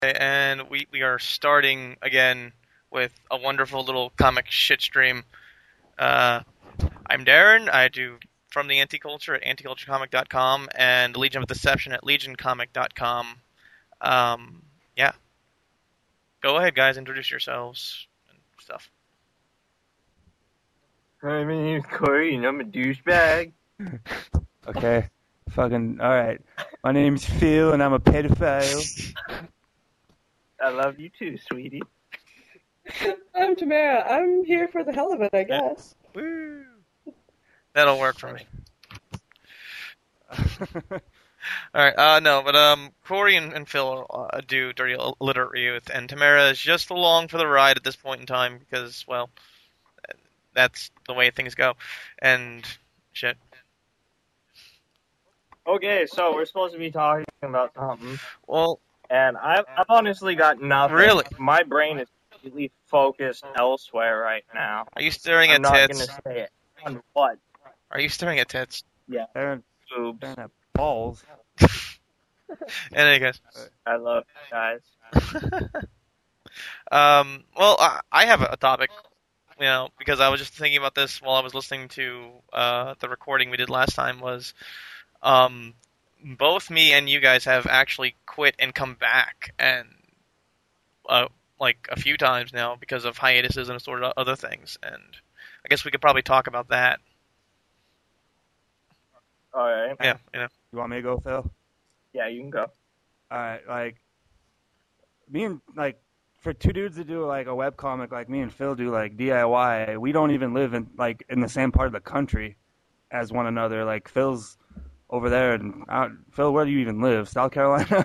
And we are starting again with a wonderful little comic shit stream. Uh, I'm Darren. I do From the Anti-Culture at anticulturecomic.com and Legion of Deception at legioncomic.com. Yeah, go ahead, guys. Introduce yourselves and stuff. Hi, my name's Corey, and I'm a douchebag. Okay. Fucking, alright. My name's Phil, and I'm a pedophile. I love you too, sweetie. I'm Tamara. I'm here for the hell of it, I guess. Woo! That'll work for me. Alright, no, but Corey and Phil do Dirty Illiterate Youth, and Tamara is just along for the ride at this point in time because, well, that's the way things go. And shit. Okay, so we're supposed to be talking about something, Well, and I've honestly got nothing. Really? My brain is completely focused elsewhere right now. are you staring I'm at not tits? gonna say it. On what? Are you staring at tits? Yeah, Aaron, boobs. Aaron have balls. Any guys? I love you guys. Well, I have a topic, because I was just thinking about this while I was listening to the recording we did last time. Was both me and you guys have actually quit and come back, and like a few times now because of hiatuses and sort of other things. And I guess we could probably talk about that. All right. Yeah, You want me to go, Phil? Yeah, you can go. Alright, me and, for two dudes that do, a webcomic like me and Phil do, DIY, we don't even live in the same part of the country as one another. Phil's over there, and Phil, where do you even live? South Carolina?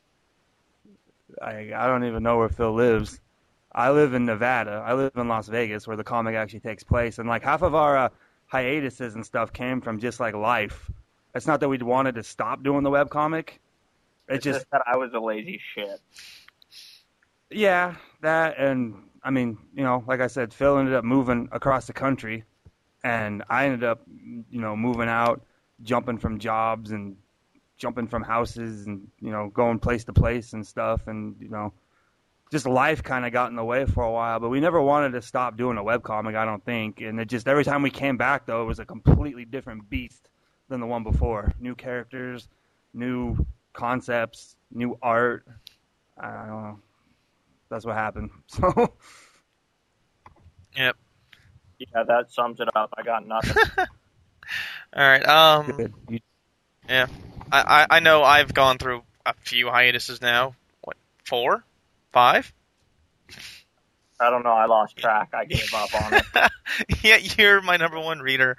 I don't even know where Phil lives. I live in Nevada. I live in Las Vegas, where the comic actually takes place. And half of our hiatuses and stuff came from just life. It's not that we wanted to stop doing the webcomic. It's just that I was a lazy shit. Yeah, that, and I mean, like I said, Phil ended up moving across the country, and I ended up, moving out, jumping from jobs and jumping from houses and, going place to place and stuff. And, just life kind of got in the way for a while, but we never wanted to stop doing a webcomic, I don't think. And it just, every time we came back, though, it was a completely different beast than the one before. New characters, new concepts, new art. I don't know. That's what happened. So. Yep. Yeah, that sums it up. I got nothing. All right. Good. Yeah. I know I've gone through a few hiatuses now. What, 4? 5? I don't know. I lost track. I gave up on it. Yeah, you're my number one reader.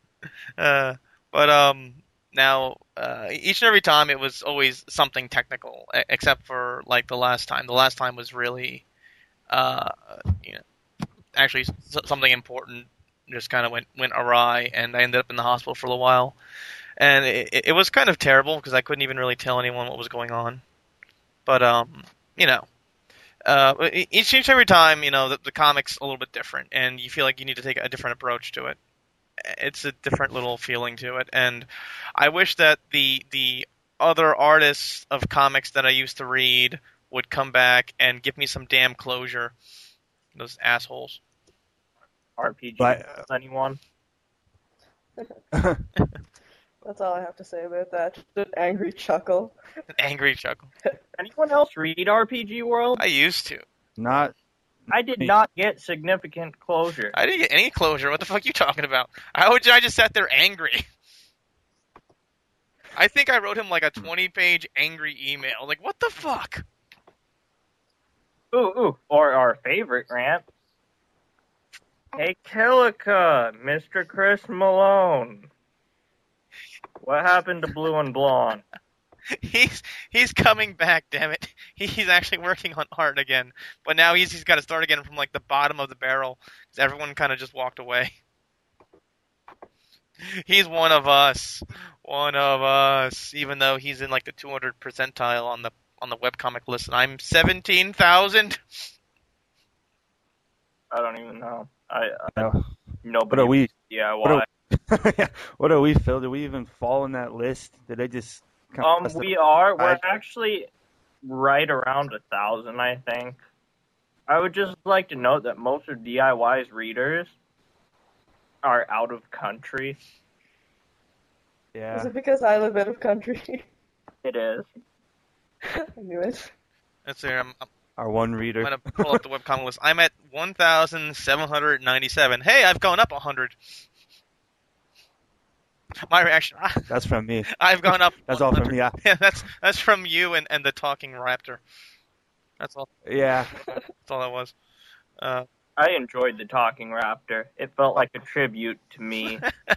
But now each and every time it was always something technical, except for the last time. The last time was really, actually something important just kind of went awry, and I ended up in the hospital for a little while. And it was kind of terrible because I couldn't even really tell anyone what was going on. But each and every time, the comic's a little bit different, and you feel like you need to take a different approach to it. It's a different little feeling to it, and I wish that the other artists of comics that I used to read would come back and give me some damn closure. Those assholes. RPG. But- Anyone? That's all I have to say about that. Just an angry chuckle. An angry chuckle. Anyone else read RPG World? I used to. Not. I did not get significant closure. I didn't get any closure. What the fuck are you talking about? I just sat there angry. I think I wrote him a 20-page angry email. What the fuck? Ooh. Or our favorite rant. Hey, Killica, Mr. Chris Malone. What happened to Blue and Blonde? He's coming back, damn it. He's actually working on art again. But now he's got to start again from the bottom of the barrel, because everyone kind of just walked away. He's one of us. One of us. Even though he's in the 200 percentile on the webcomic list, and I'm 17,000. I don't even know. What are we? Yeah, What why? What are we, Phil? Did we even fall in that list? Did they just? We are. We're actually right around 1,000, I think. I would just like to note that most of DIY's readers are out of country. Is Yeah. it because I live out of country? It is. I knew it. Let's see. I'm Our one reader. gonna pull up the webcomic list. I'm at 1,797. Hey, I've gone up 100. My reaction. That's from me. I've gone up. That's all 100. from me. Yeah. Yeah, that's from you and the talking raptor. That's all. Yeah. That's all that was. I enjoyed the Talking Raptor. It felt like a tribute to me.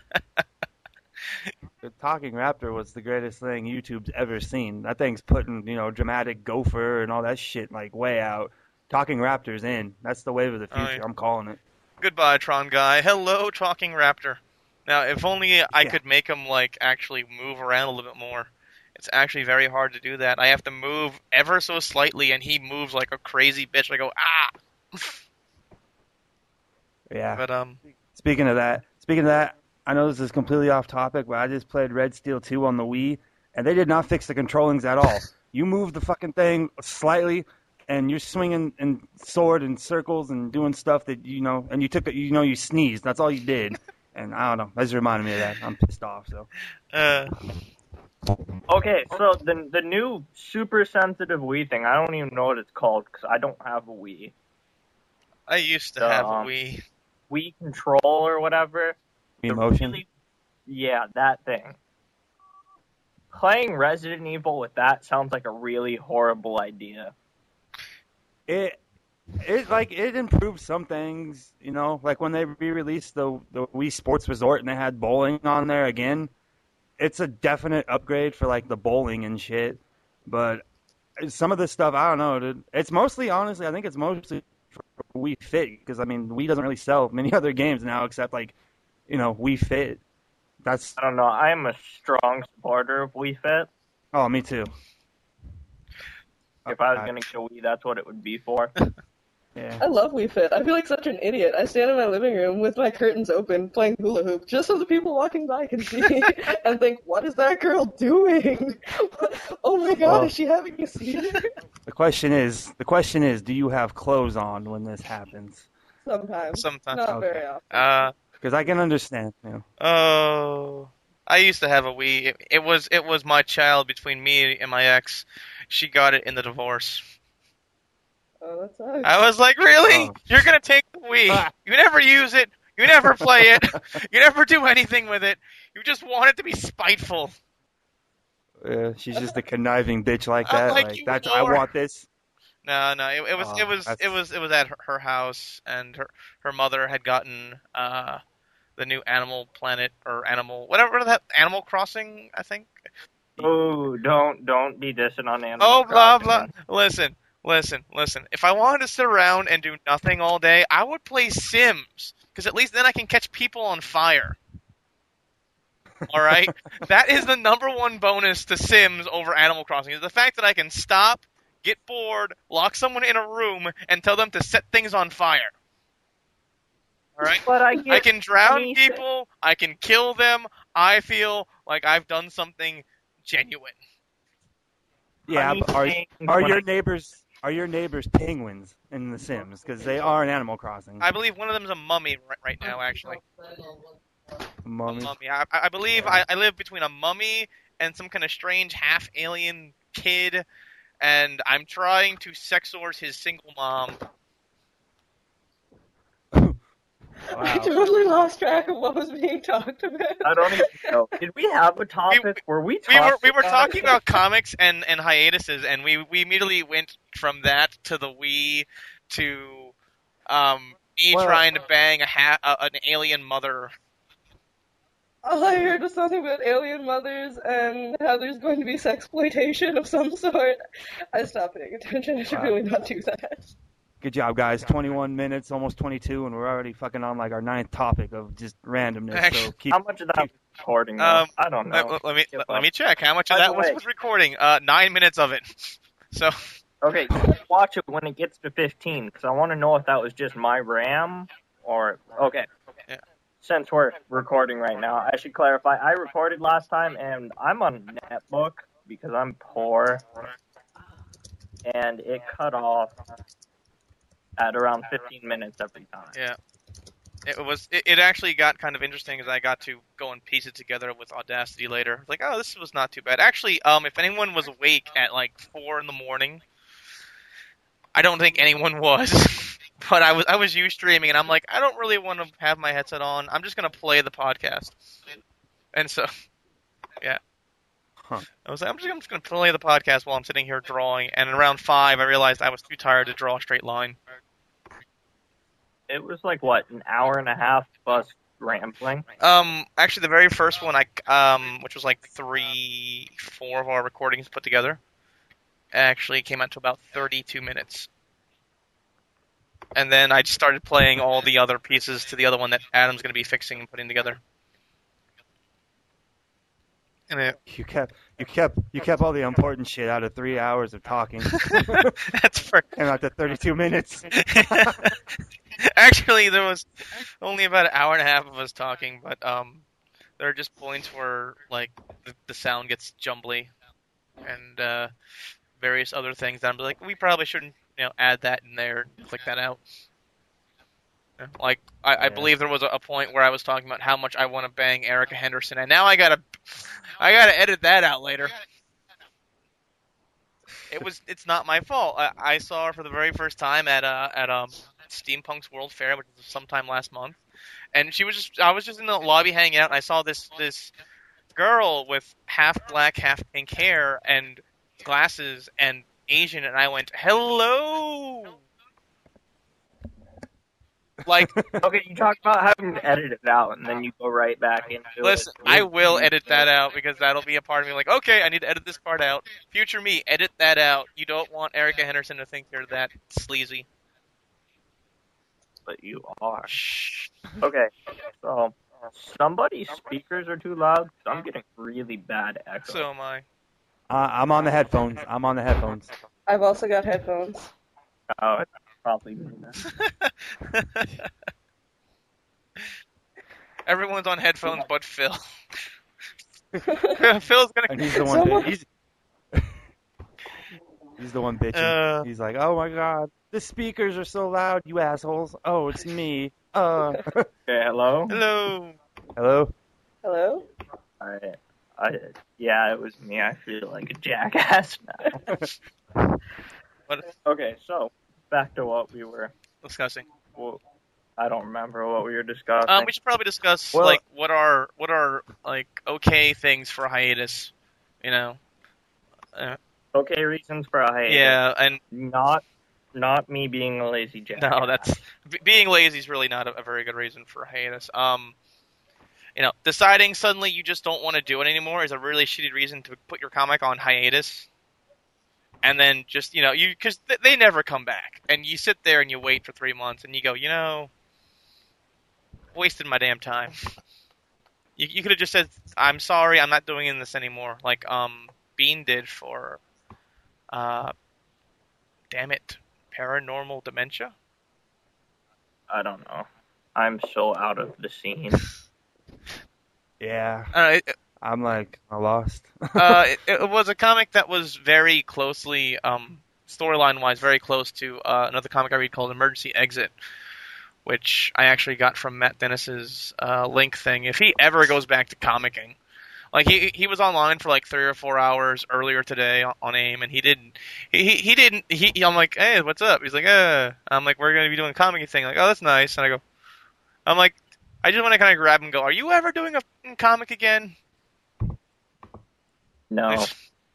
The Talking Raptor was the greatest thing YouTube's ever seen. That thing's putting, dramatic gopher and all that shit like way out. Talking Raptor's in. That's the wave of the future. yeah. I'm calling it. Goodbye, Tron guy. Hello, talking raptor. Now, if only I Yeah. could make him like actually move around a little bit more. It's actually very hard to do that. I have to move ever so slightly, and he moves like a crazy bitch. I go ah. Yeah. But Speaking of that, I know this is completely off topic, but I just played Red Steel 2 on the Wii, and they did not fix the controllings at all. You move the fucking thing slightly, and you're swinging and sword in circles and doing stuff that and you took it. You sneezed. That's all you did, and I don't know. That just reminded me of that. I'm pissed off. So Okay, so the new super sensitive Wii thing, I don't even know what it's called because I don't have a Wii. I used to have a Wii. Wii Control or whatever. emotion. Yeah, that thing. Playing Resident Evil with that sounds like a really horrible idea. It improved some things, like when they re-released the Wii Sports Resort and they had bowling on there again. It's a definite upgrade for like the bowling and shit, but some of this stuff I don't know, dude. It's mostly, honestly, I think it's mostly for Wii Fit because Wii doesn't really sell many other games now except like Wii Fit. That's I don't know. I am a strong supporter of Wii Fit. oh, me too. If I was going to get a Wii, that's what it would be for. Yeah. I love Wii Fit. I feel like such an idiot. I stand in my living room with my curtains open playing hula hoop just so the people walking by can see and think, what is that girl doing? Oh my god, Well, is she having a seizure? The question is, do you have clothes on when this happens? Sometimes. Sometimes. Not Okay. very often. Because I can understand. Oh, I used to have a Wii. It was my child between me and my ex. She got it in the divorce. Oh, that sucks. I was like, really? Oh. You're gonna take the Wii? You never use it. You never play it. You never do anything with it. You just want it to be spiteful. She's just a conniving bitch like I'm that. like, you That's I whore. want this. No, it was that's- it was at her house, and her mother had gotten the new Animal Planet or Animal whatever that Animal Crossing, I think. Ooh, don't be dissing on Animal Oh, blah Crossing. blah. Listen. If I wanted to sit around and do nothing all day, I would play Sims, because at least then I can catch people on fire. All right, that is the number one bonus to Sims over Animal Crossing is the fact that I can stop, get bored, lock someone in a room, and tell them to set things on fire. All right, But I can drown anything. people, I can kill them. I feel like I've done something genuine. Yeah, but are Anything your when neighbors penguins in The Sims? Because they are in Animal Crossing. I believe one of them is a mummy right now, actually. Mummies. Mummy. I believe Yeah. I live between a mummy and some kind of strange half-alien kid, and I'm trying to sexorce his single mom. I Wow. totally lost track of what was being talked about. I don't even know. Did we have a topic? Were we We talking were talking it? about comics and hiatuses, and we immediately went from that to the Wii to me Well- trying to bang an alien mother. All I heard was something about alien mothers and how there's going to be sexploitation of some sort. I stopped paying attention. I should Wow. really not do that. Good job, guys. 21 minutes, almost 22, and we're already fucking on like our 9th topic of just randomness. So keep. How much of that was recording? Though? I don't know. Let me check how much of By that the way- was recording. 9 minutes of it. So Okay, watch it when it gets to 15, because I want to know if that was just my RAM or... Okay. Yeah. Since we're recording right now, I should clarify, I recorded last time, and I'm on netbook because I'm poor. and it cut off at around 15 minutes every time. Yeah. It actually got kind of interesting as I got to go and piece it together with Audacity later. Like, oh, this was not too bad. Actually, if anyone was awake at like 4 in the morning, I don't think anyone was. But I was streaming, and I'm like, I don't really want to have my headset on. I'm just gonna play the podcast. And so, yeah. Huh. I was like, I'm just gonna play the podcast while I'm sitting here drawing. And around 5, I realized I was too tired to draw a straight line. It was like, what, an hour and a half of us rambling? Actually, the very first one, which was like 4 of our recordings put together, actually came out to about 32 minutes. And then I just started playing all the other pieces to the other one that Adam's going to be fixing and putting together. And You kept all the important shit out of 3 hours of talking. that's for And out to 32 minutes. Actually, there was only about an hour and a half of us talking, but there are just points where like the sound gets jumbly and various other things that I'm like, we probably shouldn't, add that in there, click that out. Like I believe there was a point where I was talking about how much I want to bang Erica Henderson, and now I gotta edit that out later. It's not my fault. I saw her for the very first time at Steampunk's World Fair, which was sometime last month, and I was just in the lobby hanging out, and I saw this girl with half black, half pink hair and glasses and Asian, and I went, hello. Like, Okay, you talk about having to edit it out, and then you go right back into listen, it. I will edit that out, because that'll be a part of me like, okay, I need to edit this part out. Future me, edit that out. You don't want Erica Henderson to think you're that sleazy. But you are. Okay, so somebody's speakers are too loud, so I'm getting really bad echo. So am I. I'm on the headphones. I've also got headphones. Oh, it's probably me then. Everyone's on headphones but Phil. Phil's gonna. And he's the one. He's the one bitching. He's like, "Oh my god, the speakers are so loud, you assholes! Oh, it's me. Okay, hello? Hello. Hello. Hello? Yeah, it was me. I feel like a jackass now. Okay, so back to what we were Discussing. Well, I don't remember what we were discussing. We should probably discuss Well- like what are like okay things for a hiatus. Okay, reasons for a hiatus. Yeah, and Not me being a lazy jackass. no, that's being lazy is really not a very good reason for a hiatus. Deciding suddenly you just don't want to do it anymore is a really shitty reason to put your comic on hiatus. And then just, because they never come back. And you sit there and you wait for 3 months and you go, wasted my damn time. You could have just said, I'm sorry, I'm not doing this anymore. Like, Bean did for, Paranormal Dementia? I don't know. I'm so out of the scene. Yeah. I'm like, I lost. It was a comic that was very closely, storyline-wise, very close to another comic I read called Emergency Exit, which I actually got from Matt Dennis's link thing. If he ever goes back to comicking, like he was online for like 3 or 4 hours earlier today on AIM, and he didn't. I'm like, hey, what's up? He's like, I'm like, we're gonna be doing a comic thing. Like, oh, that's nice. And I'm like, I just want to kind of grab him and go, are you ever doing a comic again? No.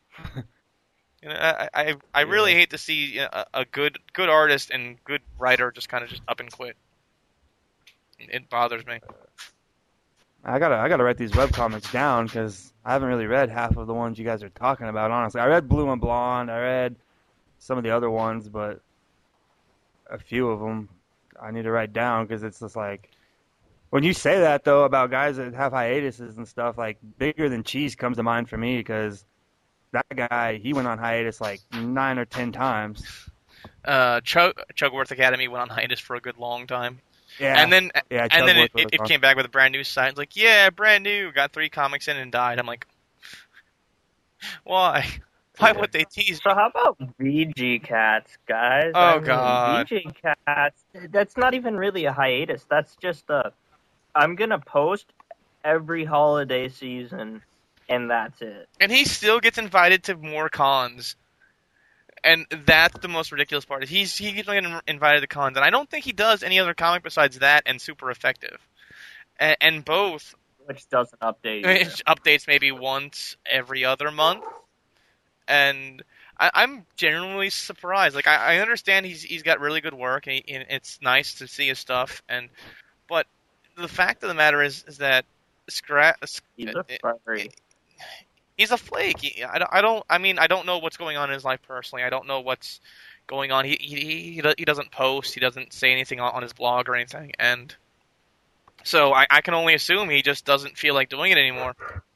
I really hate to see a good artist and good writer just kind of just up and quit. It bothers me. I gotta write these webcomics down because I haven't really read half of the ones you guys are talking about. Honestly, I read Blue and Blonde. I read some of the other ones, but a few of them I need to write down because it's just like when you say that though about guys that have hiatuses and stuff, like Bigger Than Cheese comes to mind for me because that guy, he went on hiatus like 9 or 10 times. Chugworth Academy went on hiatus for a good long time. Yeah. And then Chugworth it came back with a brand new site. It's like, yeah, brand new. Got 3 comics in and died. I'm like, why? Why would they tease So me? how about VG Cats, guys? Oh, I mean, God. VG Cats, that's not even really a hiatus. That's just I'm going to post every holiday season, and that's it. And he still gets invited to more cons. And that's the most ridiculous part. He gets invited to cons, and I don't think he does any other comic besides that and Super Effective. And both Which doesn't update either. updates maybe once every other month. And I'm genuinely surprised. Like I understand he's got really good work, and it's nice to see his stuff. But the fact of the matter is that He's a furry. he's a flake. I don't know what's going on in his life personally. I don't know what's going on. He doesn't post. He doesn't say anything on his blog or anything. And so I can only assume he just doesn't feel like doing it anymore.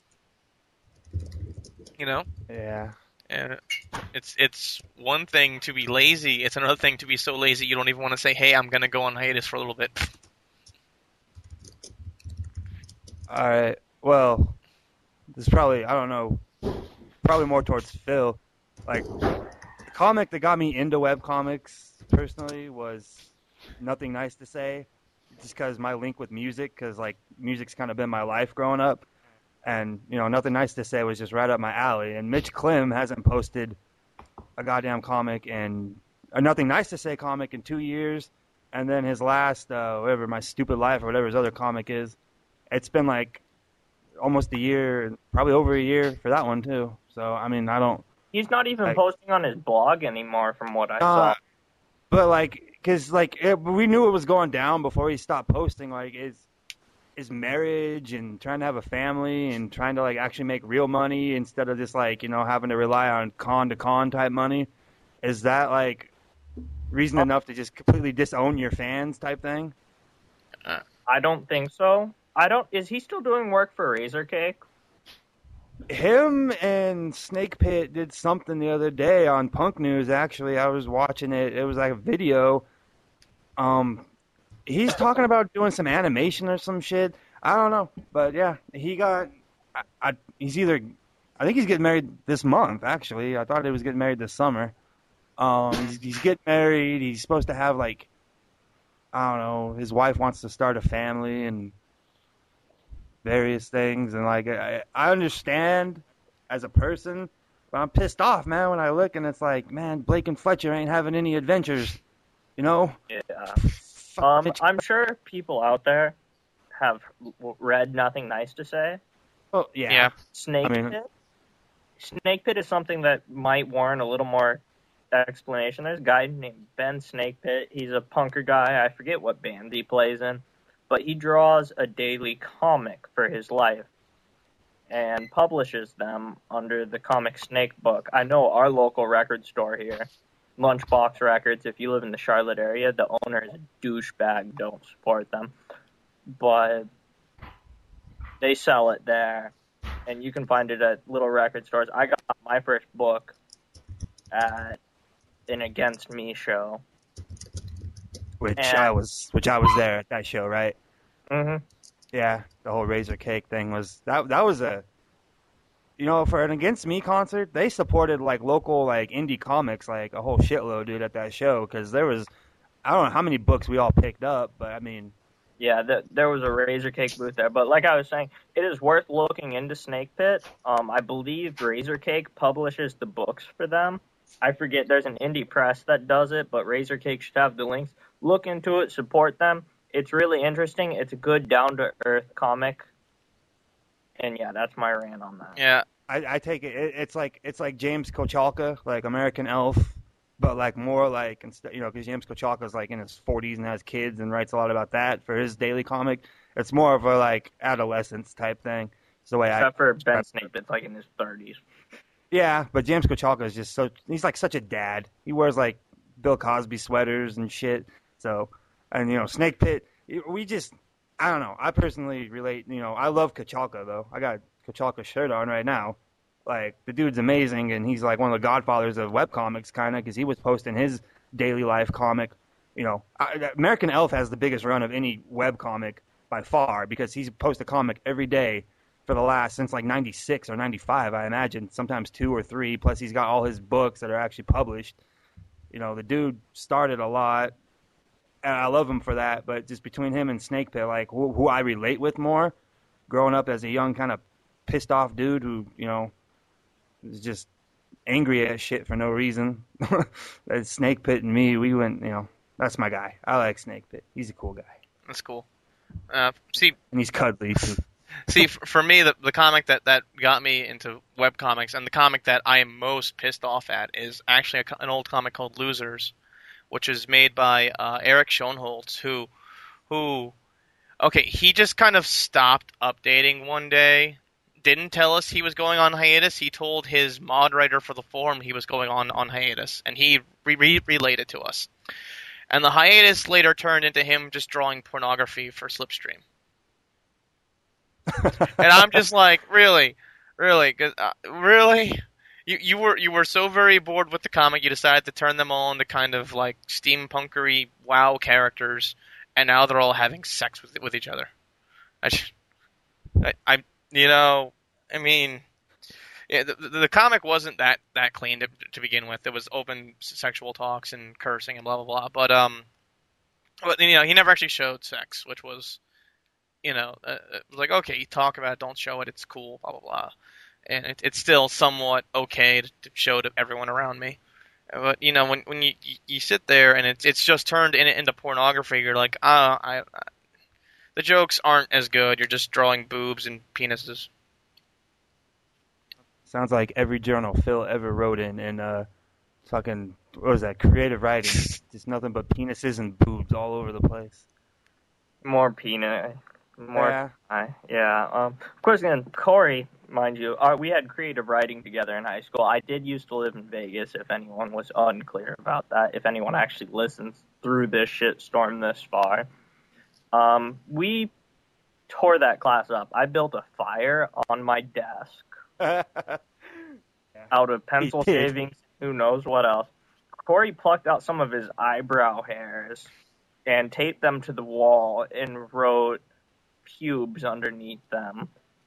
You know? Yeah. And it's one thing to be lazy. It's another thing to be so lazy you don't even want to say, "Hey, I'm gonna go on hiatus for a little bit." All right. Well, this is probably, I don't know, probably more towards Phil. Like, the comic that got me into webcomics personally was Nothing Nice to Say, just because my link with music, because like music's kind of been my life growing up. And, you know, Nothing Nice to Say was just right up my alley. And Mitch Klim hasn't posted a goddamn comic and a Nothing Nice to Say comic in 2 years. And then his last, whatever, My Stupid Life or whatever his other comic is, it's been like almost a year, probably over a year for that one too. So, I mean, I don't... He's not even posting on his blog anymore from what I saw. But, like, because, like, we knew it was going down before he stopped posting. Like, his marriage and trying to have a family and trying to, like, actually make real money instead of just, like, you know, having to rely on con-to-con type money. Is that, like, reason enough to just completely disown your fans type thing? I don't think so. Is he still doing work for Razor Cake? Him and Snake Pit did something the other day on Punk News, actually. I was watching it. It was like a video. He's talking about doing some animation or some shit. I don't know. But yeah, he got... I think he's getting married this month, actually. I thought he was getting married this summer. He's getting married. He's supposed to have, like... I don't know. His wife wants to start a family and various things. And, like, I understand as a person, but I'm pissed off, man, when I look and it's like, man, Blake and Fletcher ain't having any adventures. You know? Yeah. I'm sure people out there have read Nothing Nice to Say. Oh, yeah. Snake Pit? Snake Pit is something that might warrant a little more explanation. There's a guy named Ben Snake Pit. He's a punker guy. I forget what band he plays in. But he draws a daily comic for his life and publishes them under the Comic Snake book. I know our local record store here, Lunchbox Records, if you live in the Charlotte area, the owner is a douchebag. Don't support them. But they sell it there, and you can find it at little record stores. I got my first book at an Against Me show. Which I was there at that show, right? Mm-hmm. Yeah, the whole Razor Cake thing was that was a, you know, for an Against Me concert, they supported like local like indie comics like a whole shitload, dude, at that show, because there was, I don't know how many books we all picked up, but I mean, yeah, there was a Razor Cake booth there. But like I was saying, it is worth looking into Snake Pit. I believe Razor Cake publishes the books for them. I forget, there's an indie press that does it, but Razor Cake should have the links. Look into it, support them. It's really interesting. It's a good down-to-earth comic. And yeah, that's my rant on that. Yeah. I take it, it's like James Kochalka, like American Elf, but like more like, you know, because James Kochalka's like in his 40s and has kids and writes a lot about that for his daily comic. It's more of a like adolescence type thing. It's the way Except for Ben Snape, that's like in his 30s. Yeah, but James Kochalka is just he's like such a dad. He wears like Bill Cosby sweaters and shit. So, and you know, Snake Pit, I don't know. I personally relate, you know, I love Kochalka though. I got Kochalka's shirt on right now. Like, the dude's amazing, and he's like one of the godfathers of webcomics, kind of, because he was posting his daily life comic. You know, American Elf has the biggest run of any webcomic by far, because he's posts a comic every day for the last, since like 96 or 95, I imagine, sometimes 2 or 3, plus he's got all his books that are actually published. You know, the dude started a lot, and I love him for that, but just between him and Snake Pit, like, who I relate with more, growing up as a young kind of pissed off dude who, you know, was just angry at shit for no reason. That Snake Pit and me, we went, you know, that's my guy. I like Snake Pit. He's a cool guy. That's cool. And he's cuddly, too. See, for me, the comic that got me into webcomics, and the comic that I am most pissed off at, is actually an old comic called Losers, which is made by Eric Schoenholtz, who, okay, he just kind of stopped updating one day, didn't tell us he was going on hiatus. He told his mod writer for the forum he was going on hiatus, and he relayed it to us. And the hiatus later turned into him just drawing pornography for Slipstream. And I'm just like, really, 'cause, really, you were so very bored with the comic, you decided to turn them all into kind of like steampunkery WoW characters, and now they're all having sex with each other. I mean, yeah, the comic wasn't that clean to begin with. There was open sexual talks and cursing and blah blah blah. But you know, he never actually showed sex, which was, you know, like, okay, you talk about it, don't show it, it's cool, blah, blah, blah. And it's still somewhat okay to show to everyone around me. But, you know, when you sit there and it's just turned into pornography, you're like, the jokes aren't as good, you're just drawing boobs and penises. Sounds like every journal Phil ever wrote in fucking, what was that, creative writing. Just nothing but penises and boobs all over the place. More peanut. Yeah. Of course, again, Corey, mind you, we had creative writing together in high school. I did used to live in Vegas, if anyone was unclear about that, if anyone actually listens through this shitstorm this far. We tore that class up. I built a fire on my desk out of pencil shavings, who knows what else. Corey plucked out some of his eyebrow hairs and taped them to the wall and wrote pubes underneath them.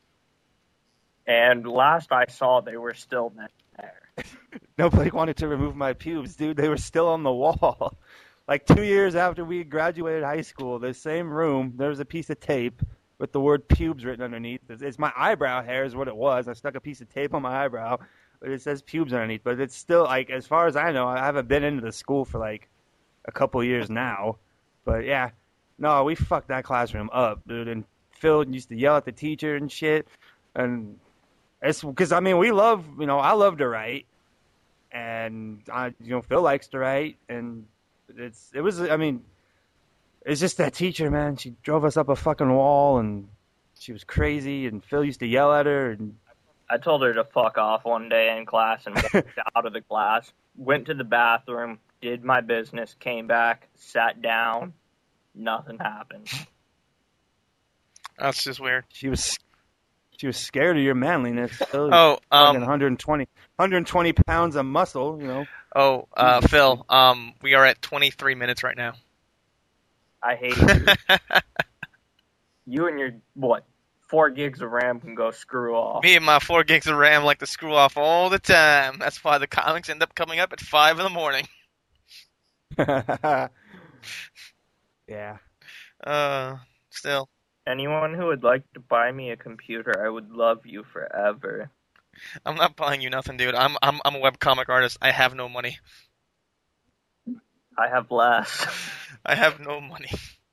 And last I saw, they were still there. Nobody wanted to remove my pubes, dude. They were still on the wall. Like 2 years after we graduated high school, the same room, there was a piece of tape with the word pubes written underneath. It's my eyebrow hair is what it was. I stuck a piece of tape on my eyebrow, but it says pubes underneath. But it's still, like, as far as I know, I haven't been into the school for, like, a couple years now. But, yeah. No, we fucked that classroom up, dude. And Phil used to yell at the teacher and shit. And it's because, I mean, we love, you know, I love to write. And, Phil likes to write. And it's just that teacher, man. She drove us up a fucking wall, and she was crazy. And Phil used to yell at her. And I told her to fuck off one day in class and walked out of the class. Went to the bathroom, did my business, came back, sat down. Nothing happened. That's just weird. She was scared of your manliness. Phil, 120 pounds of muscle, you know. Oh, Phil, we are at 23 minutes right now. I hate you. You and your, 4 gigs of RAM can go screw off. Me and my 4 gigs of RAM like to screw off all the time. That's why the comics end up coming up at 5 in the morning. Yeah. Still. Anyone who would like to buy me a computer, I would love you forever. I'm not buying you nothing, dude. I'm a webcomic artist. I have no money. I have less. I have no money.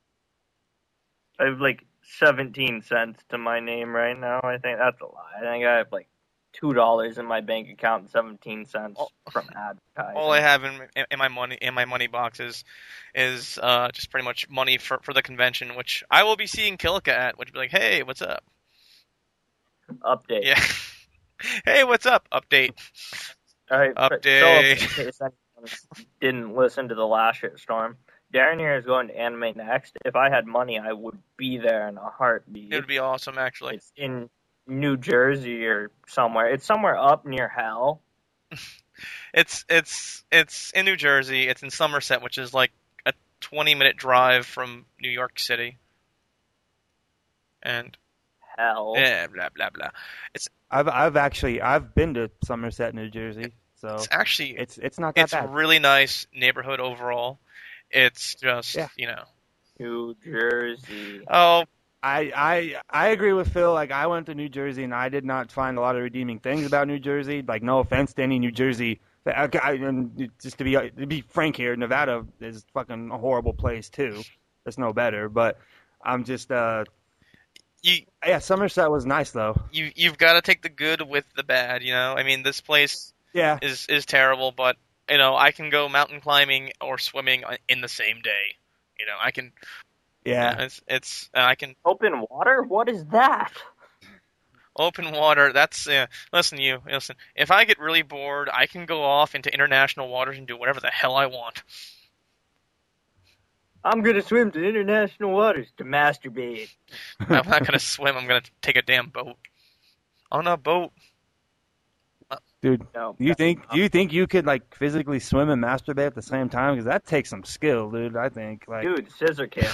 I have like 17 cents to my name right now. I think that's a lie. I think I have like $2 in my bank account and 17 cents from advertising. All I have in my money box is just pretty much money for the convention, which I will be seeing Kilika at, which will be like, hey, what's up? Update. Yeah. Hey, what's up? Update. All right. Update. So, in case anyone didn't listen to the last shitstorm, Darren here is going to Anime Next. If I had money, I would be there in a heartbeat. It would be awesome, actually. It's in New Jersey or somewhere. It's somewhere up near hell. It's in New Jersey. It's in Somerset, which is like a 20-minute drive from New York City. And hell. Yeah, blah blah blah. I've been to Somerset, New Jersey, so It's actually it's not that it's bad. a really nice neighborhood overall. It's just Yeah. New Jersey. Oh, I agree with Phil. Like, I went to New Jersey and I did not find a lot of redeeming things about New Jersey. Like, no offense to any New Jersey. And just to be frank here, Nevada is fucking a horrible place too. It's no better. But I'm just yeah, Somerset was nice though. you've got to take the good with the bad. I mean, this place Yeah, is terrible, but I can go mountain climbing or swimming in the same day. I can. yeah. I can Open water? What is that? open water. That's listen. If I get really bored, I can go off into international waters and do whatever the hell I want. I'm gonna swim to international waters to masturbate. I'm not gonna swim. I'm gonna take a damn boat. On a boat. Dude, No. do you think you could like physically swim and masturbate at the same time? Because that takes some skill, dude. I think like Dude, scissor kick.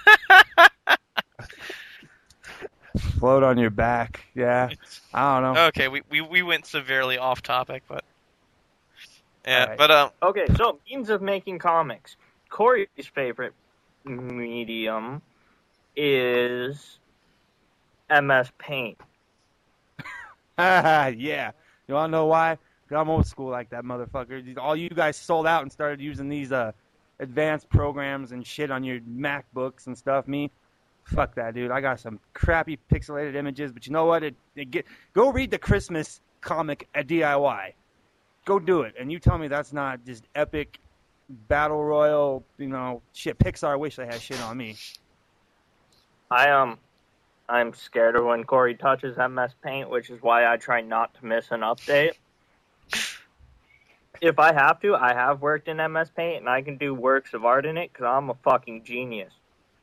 float on your back. Yeah, I don't know. Okay, we went severely off topic, but yeah, Alright. but Okay, so means of making comics. Corey's favorite medium is MS Paint. Yeah. You wanna know why? 'Cause I'm old school like that, motherfucker. All you guys sold out and started using these advanced programs and shit on your MacBooks and stuff. Me, fuck that, dude. I got some crappy pixelated images, but you know what? Go read the Christmas comic at DIY. Go do it, and you tell me that's not just epic battle royal, shit. Pixar wish they had shit on me. I'm scared of when Corey touches MS Paint, which is why I try not to miss an update. If I have to, I have worked in MS Paint, and I can do works of art in it, because I'm a fucking genius.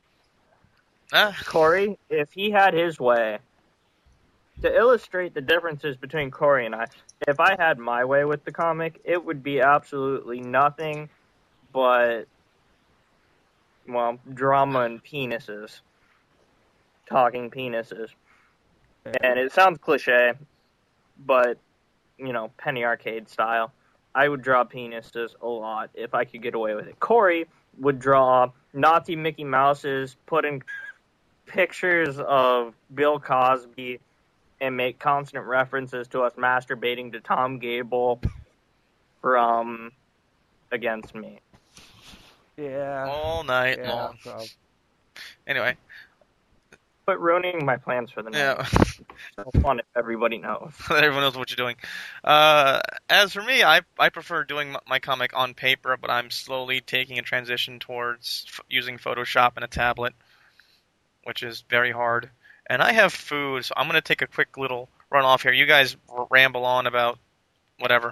Corey, if he had his way, to illustrate the differences between Corey and I, if I had my way with the comic, it would be absolutely nothing but, well, drama and penises. Talking penises. And it sounds cliche, but, penny arcade style. I would draw penises a lot if I could get away with it. Corey would draw Nazi Mickey Mouses, put in pictures of Bill Cosby, and make constant references to us masturbating to Tom Gable from Against Me. Yeah. all night Yeah. long. So, Anyway, But ruining my plans for the night. yeah. So fun if everybody knows. Everyone knows what you're doing. As for me, I prefer doing my comic on paper, but I'm slowly taking a transition towards using Photoshop and a tablet, which is very hard. And I have food, so I'm going to take a quick little run off here. You guys ramble on about whatever.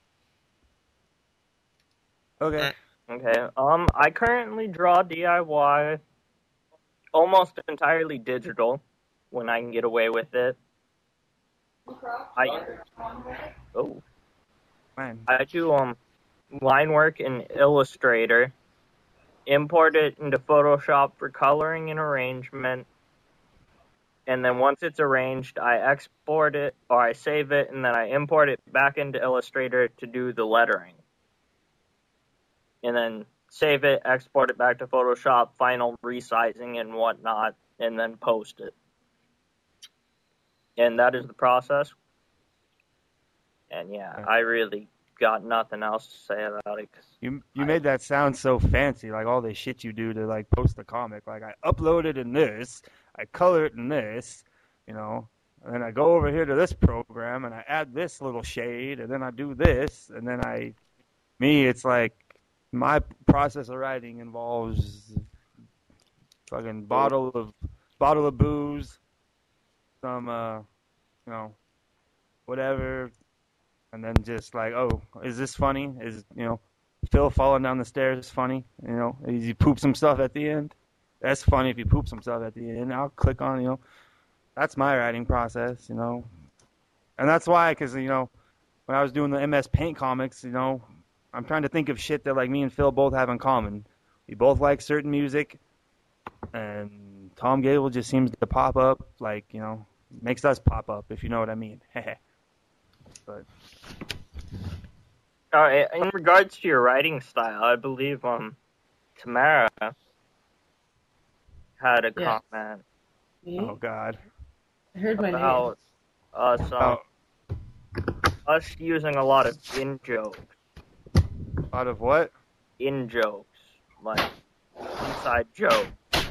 okay. Okay. I currently draw DIY almost entirely digital when I can get away with it. Man. I do line work in Illustrator, import it into Photoshop for coloring and arrangement, and then once it's arranged, I export it or I save it, and then I import it back into Illustrator to do the lettering. And then save it, export it back to Photoshop, final resizing and whatnot, and then post it. And that is the process. And yeah, I really got nothing else to say about it. 'Cause You made that sound so fancy, like all the shit you do to like post the comic. Like, I upload it in this, I color it in this, and then I go over here to this program and I add this little shade, and then I do this, and then it's like my process of writing involves fucking bottle of booze, some whatever, and then just like, oh, is this funny? Is Phil falling down the stairs funny? He poops himself at the end. That's funny if he poops himself at the end. I'll click on, that's my writing process, and that's why, because when I was doing the MS Paint comics, I'm trying to think of shit that like me and Phil both have in common. We both like certain music, and Tom Gable just seems to pop up like makes us pop up, if you know what I mean. But In regards to your writing style, I believe Tamara had a Yeah. comment Me? oh god, I heard my name. about us oh, us using a lot of in jokes, out of what? like inside jokes.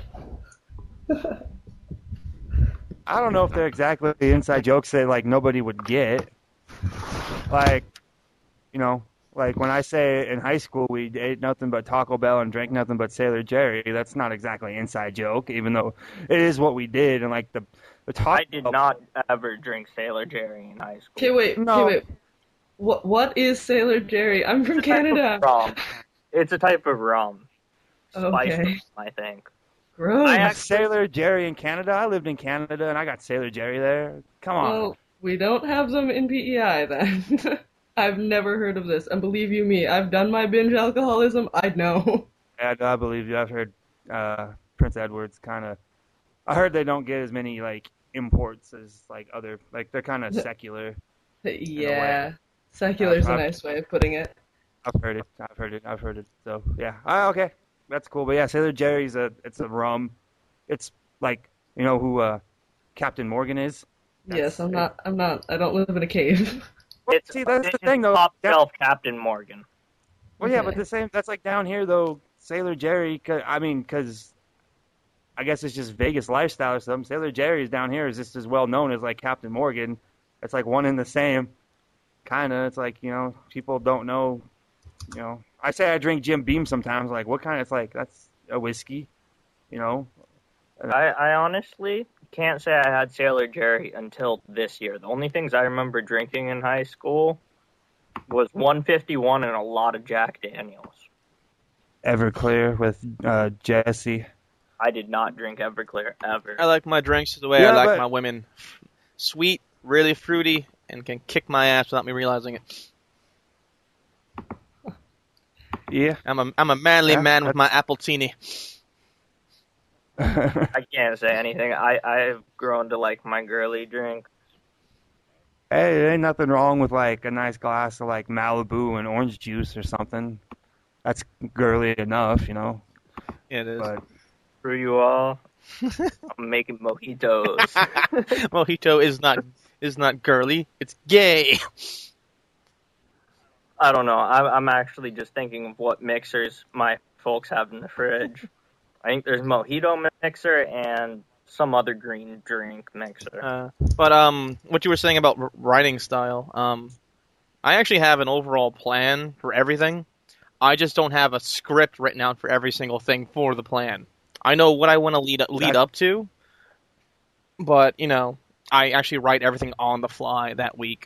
I don't know if they're exactly the inside jokes that like nobody would get. Like, you know, like when I say in high school we ate nothing but Taco Bell and drank nothing but Sailor Jerry, that's not exactly an inside joke, even though it is what we did. And like the Taco I did not ever drink Sailor Jerry in high school. Okay, wait. No. Okay, wait. What is Sailor Jerry? I'm from It's a type of Canada. rum. It's a type of rum. Spiced Okay. rum, I think. Gross. I actually- Sailor Jerry in Canada. I lived in Canada and I got Sailor Jerry there. Come on. Well, we don't have them in PEI then. I've never heard of this, and believe you me, I've done my binge alcoholism. I know. Yeah, I believe you. I've heard Prince Edward's kind of. I heard they don't get as many like imports as like other. Like they're kind of secular. Yeah, secular's a nice way of putting it. I've heard it. So yeah. Okay, that's cool. But yeah, Sailor Jerry's it's a rum. It's like you know who Captain Morgan is. Yes, I'm not. I don't live in a cave. Well, It's, see, that's the it's thing though. top shelf Captain Morgan. Well, yeah, Okay. but the same. That's like down here though. Sailor Jerry. Because I guess it's just Vegas lifestyle or something. Sailor Jerry's down here is just as well known as like Captain Morgan. It's like one and the same. Kinda. It's like people don't know. I say I drink Jim Beam sometimes. Like what kind? It's like that's a whiskey. I honestly can't say I had Sailor Jerry until this year. The only things I remember drinking in high school was 151 and a lot of Jack Daniels. Everclear with Jesse. I did not drink Everclear ever. I like my drinks the way Yeah, I like but- my women. Sweet, really fruity, and can kick my ass without me realizing it. Yeah. I'm a manly Yeah, man with my appletini. I can't say anything. I've grown to like my girly drink. Hey, there ain't nothing wrong with like a nice glass of like Malibu and orange juice or something. That's girly enough, Yeah, it is. But Screw you all. I'm making mojitos. Mojito is not girly. It's gay. I don't know. I'm actually just thinking of what mixers my folks have in the fridge. I think there's mojito mixer and some other green drink mixer. But what you were saying about writing style, I actually have an overall plan for everything. I just don't have a script written out for every single thing for the plan. I know what I want to lead up to, but I actually write everything on the fly that week.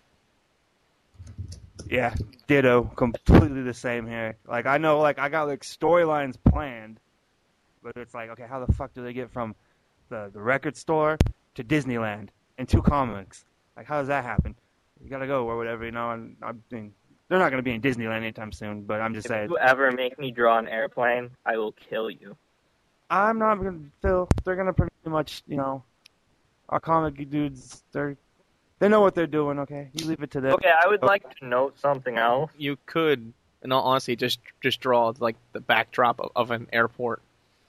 yeah, ditto, completely the same here. Like I know, like I got like storylines planned, but it's like, okay, how the fuck do they get from the record store to Disneyland in 2 comics? Like, how does that happen? You gotta go or whatever, and I mean, they're not gonna be in Disneyland anytime soon. But I'm just If saying, you ever make me draw an airplane, I will kill you. I'm not gonna feel. They're gonna pretty much, our comic dudes, they know what they're doing. Okay, you leave it to them. Okay, I would like to note something else. You could, in all honesty, just draw like the backdrop of an airport.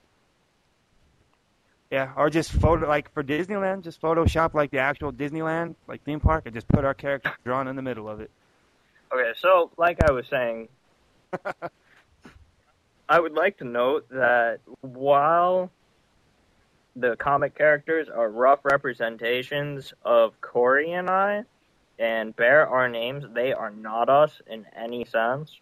Yeah, or just photo like for Disneyland, just Photoshop like the actual Disneyland like theme park, and just put our character drawn in the middle of it. Okay, so like I was saying, I would like to note that while the comic characters are rough representations of Corey and I, and bear our names, they are not us in any sense.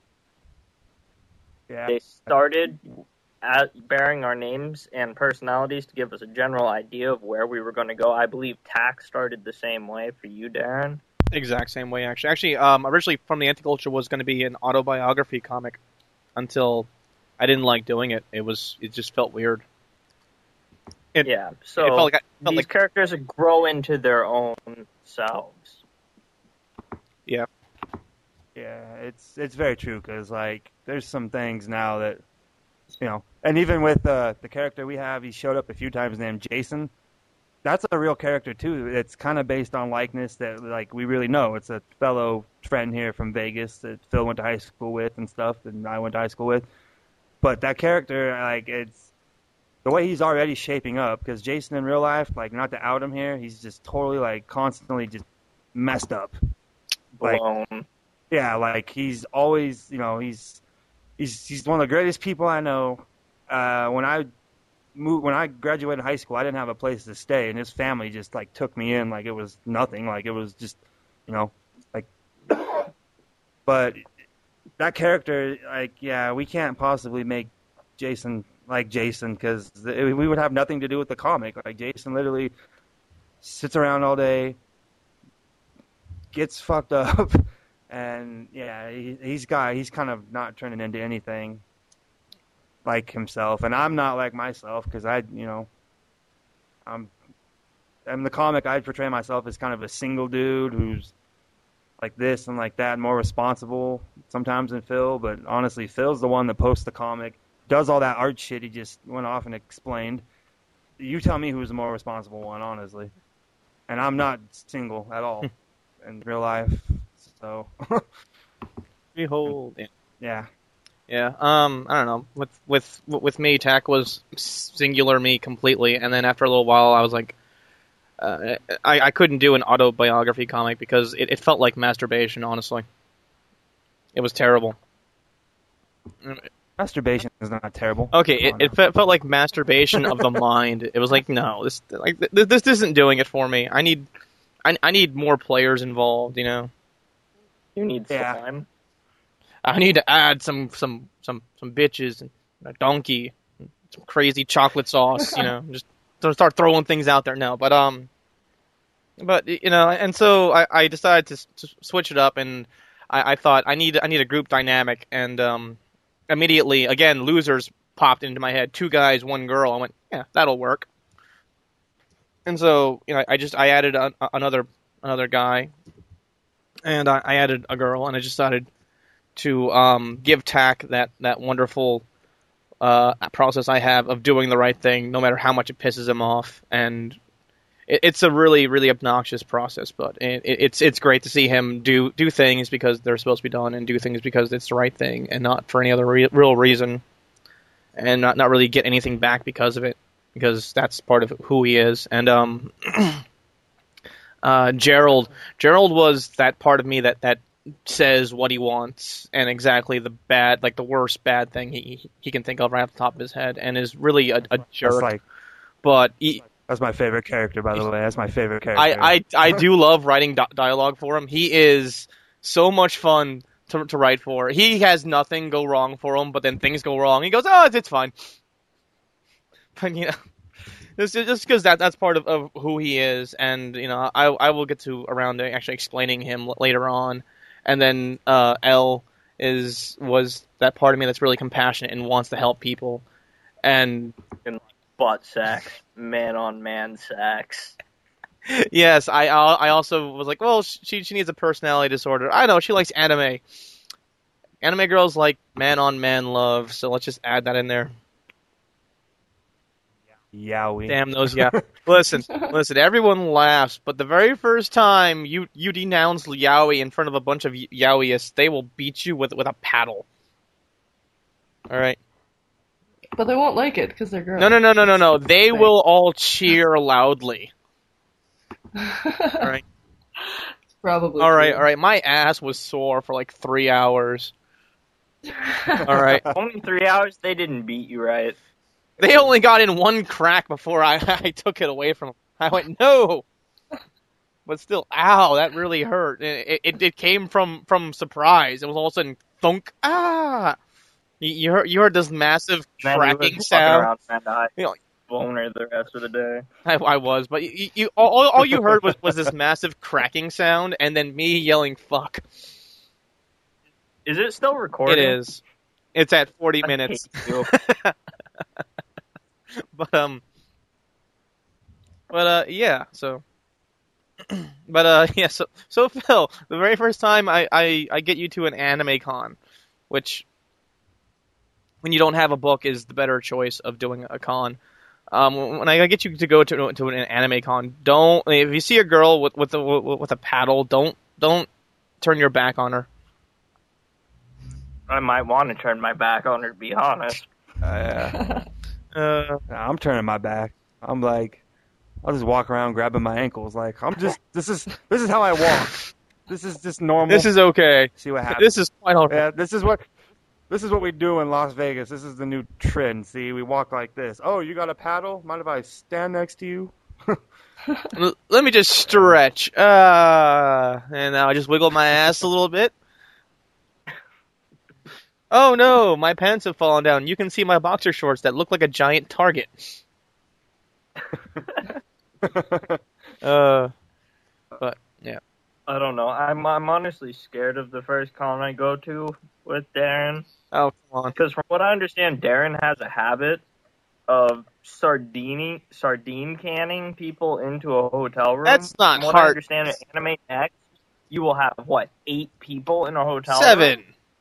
Yeah, They started at bearing our names and personalities to give us a general idea of where we were going to go. I believe Tax started the same way for you, Darren. Exact same way, actually. Actually, originally from the Anti-Culture was going to be an autobiography comic until I didn't like doing it. It just felt weird. Yeah, so it felt these characters grow into their own selves. yeah, it's very true because like there's some things now that and even with the character we have, he showed up a few times named Jason. that's a real character too. It's kind of based on likeness that like we really know. It's a fellow friend here from Vegas that Phil went to high school with and stuff, and I went to high school with. But that character, like, it's the way he's already shaping up. Because Jason in real life, like, not to out him here, he's just totally like constantly just messed up. Like, Blown. yeah, like he's always, he's one of the greatest people I know. When I graduated high school, I didn't have a place to stay, and his family just like took me in like it was nothing, like it was just, like. But that character, like, yeah, we can't possibly make Jason like Jason because we would have nothing to do with the comic. Like Jason literally sits around all day, gets fucked up, and yeah, he's kind of not turning into anything like himself, and I'm not like myself because I'm in the comic. I'd portray myself as kind of a single dude who's like this and like that, more responsible sometimes than Phil. But honestly, Phil's the one that posts the comic, does all that art shit he just went off and explained. You tell me who's the more responsible one, honestly. And I'm not single at all in real life, so Behold. yeah. Yeah. I don't know. With me, Tack was singular me completely, and then after a little while, I was like, I couldn't do an autobiography comic because it felt like masturbation. Honestly, it was terrible. Masturbation is not terrible. Okay, it felt like masturbation of the mind. It was like, no, this isn't doing it for me. I need more players involved. You need Yeah. slime. I need to add some bitches and a donkey, and some crazy chocolate sauce. Just to start throwing things out there. No, but and so I decided to switch it up, and I thought I need a group dynamic, and immediately again losers popped into my head. 2 guys, 1 girl. I went, yeah, that'll work. And so I added another guy, and I added a girl, and I just decided to give Tack that wonderful process I have of doing the right thing, no matter how much it pisses him off. And it's a really, really obnoxious process, but it's great to see him do things because they're supposed to be done, and do things because it's the right thing, and not for any other real reason, and not really get anything back because of it, because that's part of who he is. And Gerald was that part of me that says what he wants and exactly the worst bad thing he can think of right off the top of his head, and is really a jerk. But That's my favorite character, by the way. That's my favorite character. I do love writing dialogue for him. He is so much fun to write for. He has nothing go wrong for him, but then things go wrong. He goes, oh, it's fine. But it's just because that's part of who he is, and I will get around to actually explaining him later on. And then L was that part of me that's really compassionate and wants to help people. And Butt sex, man-on-man sex. Yes, I also was like, well, she needs a personality disorder. I know, she likes anime. Anime girls like man-on-man love, so let's just add that in there. Yowie. Damn those, yeah. Listen, everyone laughs, but the very first time you denounce yaoi in front of a bunch of yaoiists, they will beat you with a paddle. Alright? But they won't like it because they're girls. No. They will all cheer loudly. Alright? Probably. Alright. My ass was sore for like 3 hours. Alright. Only 3 hours? They didn't beat you, right? They only got in 1 crack before I took it away from them. I went, no! But still, ow, that really hurt. It came from surprise. It was all of a sudden, thunk, ah! You heard this massive cracking sound. Boner the rest of the day. I was, but all you heard was this massive cracking sound, and then me yelling, fuck. Is it still recording? It is. It's at 40 minutes. Yeah, so so Phil, the very first time I get you to an anime con, which when you don't have a book is the better choice of doing a con, When I get you to go to an anime con, don't if you see a girl with a paddle, don't turn your back on her. I might want to turn my back on her, to be honest. Yeah. Uh, I'm turning my back. I'm like, I'll just walk around grabbing my ankles. Like, this is how I walk. This is just normal. this is okay. See what happens. This is quite alright. Yeah, this is what we do in Las Vegas. This is the new trend. See, we walk like this. Oh, you got a paddle? Mind if I stand next to you? Let me just stretch. And now I just wiggle my ass a little bit. Oh no, my pants have fallen down. You can see my boxer shorts that look like a giant target. But yeah. I don't know. I'm honestly scared of the first con I go to with Darren. Oh, come on. Because from what I understand, Darren has a habit of sardine canning people into a hotel room. That's not from what I hard. understand, at Anime Next, you will have, 8 people in a hotel room? 7.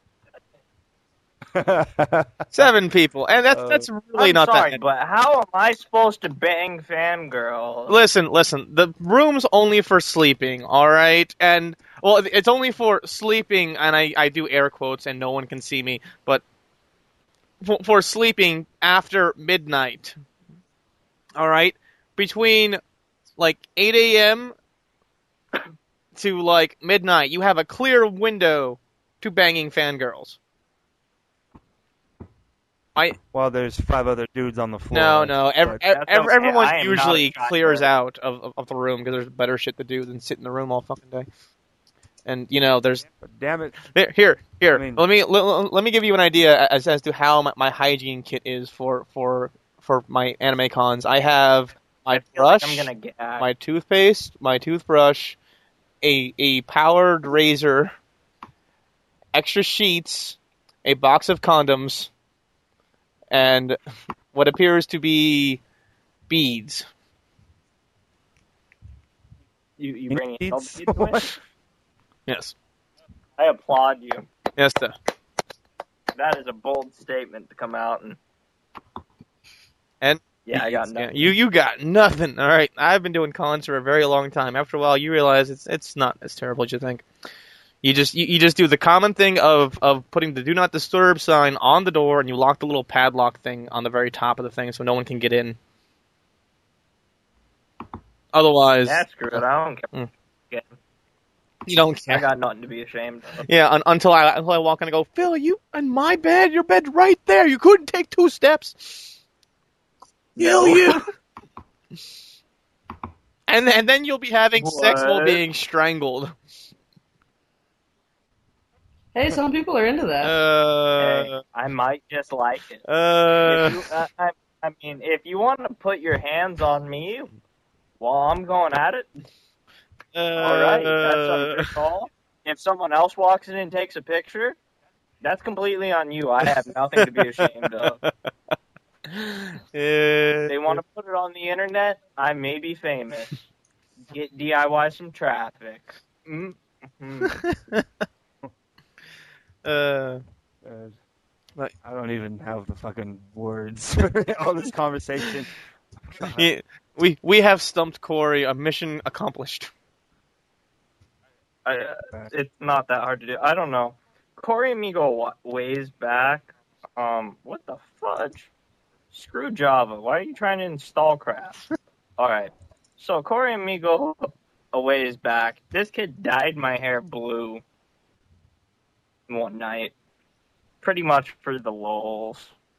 7 people. And that's really not sorry, that. but how am I supposed to bang fangirls? Listen. The room's only for sleeping, all right? And well, it's only for sleeping, and I do air quotes, and no one can see me. But for sleeping after midnight, all right, between 8 a.m. to midnight, you have a clear window to banging fangirls. Well, there's 5 other dudes on the floor. No. but- Everyone I am usually not a clears guy. out of the room because there's better shit to do than sit in the room all fucking day. And there's but damn it. here. I mean- let me give you an idea as to how my hygiene kit is for my anime cons. I have my brush, I'm gonna gag. my toothpaste, my toothbrush, a powered razor, extra sheets, a box of condoms, and what appears to be beads. You bring it up Beats? to it? Yes. I applaud you. Yes, sir. That is a bold statement to come out And yeah, I got nothing. You got nothing. All right. I've been doing cons for a very long time. After a while, you realize it's not as terrible as you think. You just do the common thing of putting the do not disturb sign on the door, and you lock the little padlock thing on the very top of the thing so no one can get in. Otherwise, That's good. I don't care. you don't I care. got nothing to be ashamed of. Yeah, until I walk in and go, Phil, you in my bed? Your bed's right there. You couldn't take 2 steps. You. And then you'll be having sex while What? being strangled. Hey, some people are into that. Hey, I might just like it. If you, I mean, if you want to put your hands on me while I'm going at it, all right, that's on your call. If someone else walks in and takes a picture, that's completely on you. I have nothing to be ashamed of. If they want to put it on the internet, I may be famous. Get DIY some traffic. Mm-hmm. I don't even have the fucking words for all this conversation. Yeah, we have stumped Corey. A mission accomplished. It's not that hard to do. I don't know. Corey and me go ways back. What the fudge? Screw Java. Why are you trying to install crap? Alright. So Corey and me go a ways back. This kid dyed my hair blue one night. Pretty much for the lulz.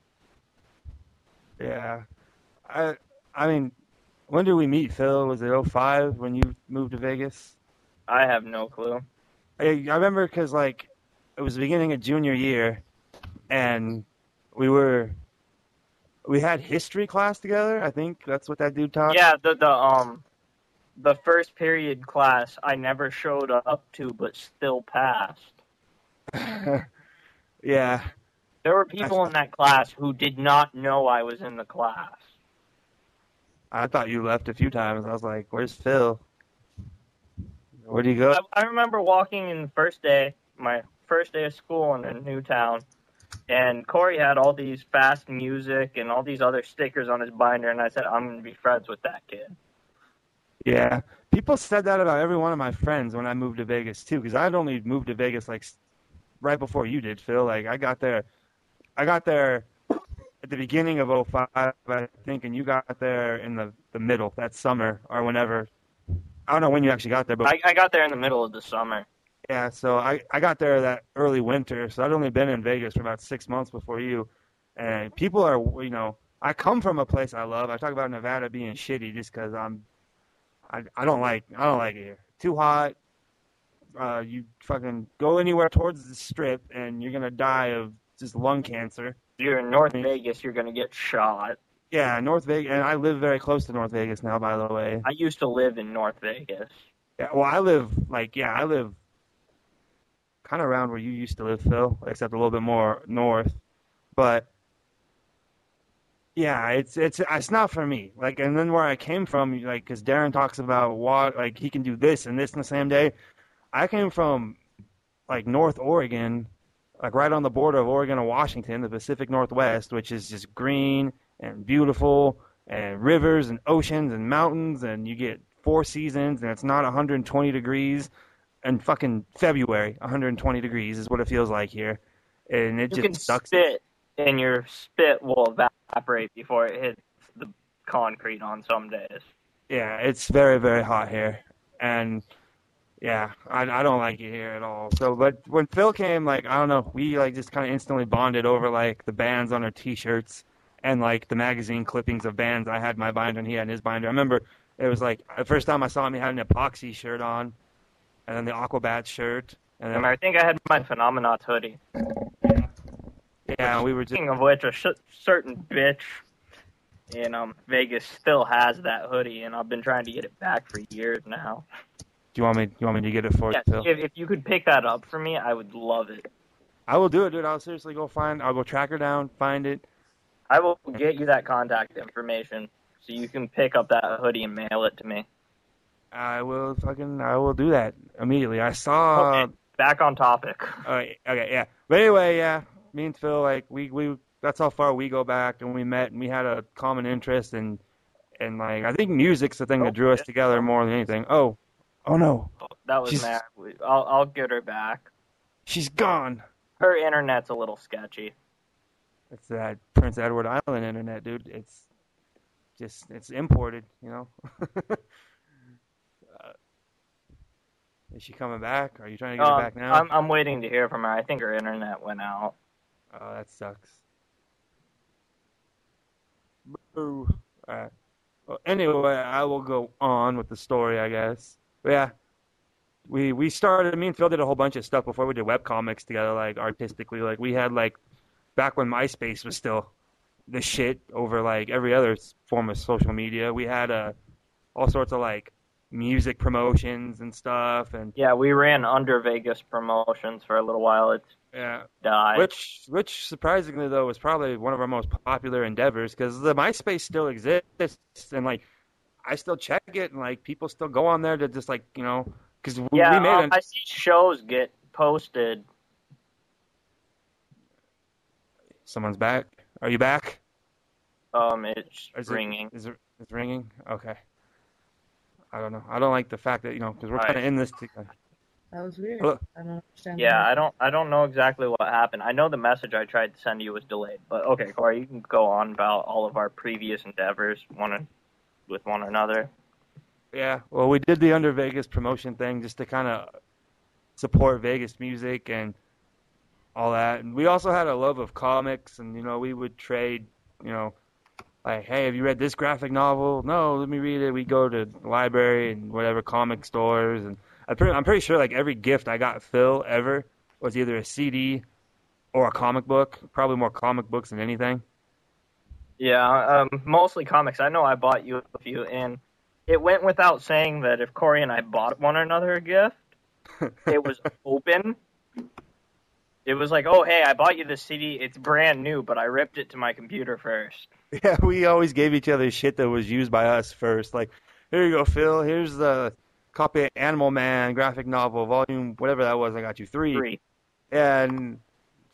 Yeah. I mean, when did we meet, Phil? Was it 05 when you moved to Vegas? I have no clue. I remember because, it was the beginning of junior year, and we had history class together. I think that's what that dude taught. Yeah, the first period class I never showed up to but still passed. Yeah. There were people in that class who did not know I was in the class. I thought you left a few times. I was like, where's Phil? Where'd he go? I remember walking in my first day of school in a new town, And Corey had all these fast music and all these other stickers on his binder, and I said, I'm going to be friends with that kid. Yeah. People said that about every one of my friends when I moved to Vegas, too, because I'd only moved to Vegas, like, right before you did, Phil. Like, I got there at the beginning of '05, I think, and you got there in the middle, that summer, or whenever. I don't know when you actually got there, but I got there in the middle of the summer. yeah, so I got there that early winter, so I'd only been in Vegas for about 6 months before you. And people are, I come from a place I love. I talk about Nevada being shitty just because I don't like it here. Too hot. You fucking go anywhere towards the strip and you're gonna die of just lung cancer. If you're in North Vegas, you're going to get shot. Yeah, North Vegas, and I live very close to North Vegas now, by the way. I used to live in North Vegas. Yeah, well, I live kind of around where you used to live, Phil, except a little bit more north. But yeah, it's not for me. Like, and then where I came from, like, because Darren talks about like he can do this and this in the same day. I came from like North Oregon, like right on the border of Oregon and Washington, the Pacific Northwest, which is just green and beautiful and rivers and oceans and mountains, and you get 4 seasons, and it's not 120 degrees. And fucking February, 120 degrees is what it feels like here, and it You just can sucks. spit, and your spit will evaporate before it hits the concrete on some days. Yeah, it's very, very hot here, and yeah, I don't like it here at all. So, but when Phil came, like, I don't know, we like just kind of instantly bonded over like the bands on our T-shirts and like the magazine clippings of bands. I had my binder and he had his binder. I remember it was like the first time I saw him, he had an Epoxy shirt on, and then the Aquabat shirt, and then I think I had my Phenomenauts hoodie. yeah, we were just Speaking of which, a certain bitch in Vegas still has that hoodie, and I've been trying to get it back for years now. Do you want me to get it for Yeah, you, Phil? if you could pick that up for me, I would love it. I will do it, dude. I'll seriously I'll go track her down, find it. I will get you that contact information so you can pick up that hoodie and mail it to me. I will do that immediately. I saw. Okay, back on topic. Okay, yeah. But anyway, yeah, me and Phil, like we that's how far we go back, and we met, and we had a common interest, and like I think music's the thing that drew us together more than anything. Oh no, That was mad. I'll get her back. she's gone. Her internet's a little sketchy. It's that Prince Edward Island internet, dude. It's imported, you know. Is she coming back? Are you trying to get her back now? I'm waiting to hear from her. I think her internet went out. Oh, that sucks. Boo. Alright. Well, anyway, I will go on with the story, I guess. But yeah, we started, me and Phil did a whole bunch of stuff before we did webcomics together, like, artistically. Like, we had, like, back when MySpace was still the shit over, like, every other form of social media, we had all sorts of, like, music promotions and stuff. And Yeah, we ran Under Vegas promotions for a little while. It's yeah. died. Which surprisingly though was probably one of our most popular endeavors because the MySpace still exists and like I still check it and like people still go on there to just like because we made I see shows get posted. Someone's back. Are you back? It's ringing. It's ringing. Okay. I don't know. I don't like the fact that because we're trying to end this. That was weird. Hello? I don't understand. Yeah, I don't know exactly what happened. I know the message I tried to send you was delayed, but okay, Corey, you can go on about all of our previous endeavors with one another. Yeah, well, we did the Under Vegas promotion thing just to kind of support Vegas music and all that. And we also had a love of comics, and we would trade, like, hey, have you read this graphic novel? No, let me read it. We go to the library and whatever comic stores, and I'm pretty sure like every gift I got Phil ever was either a CD or a comic book. Probably more comic books than anything. Yeah, mostly comics. I know I bought you a few, and it went without saying that if Corey and I bought one another a gift, it was open. It was like, oh, hey, I bought you this CD. It's brand new, but I ripped it to my computer first. Yeah, we always gave each other shit that was used by us first. Like, here you go, Phil. Here's the copy of Animal Man graphic novel, volume, whatever that was. I got you 3. 3. And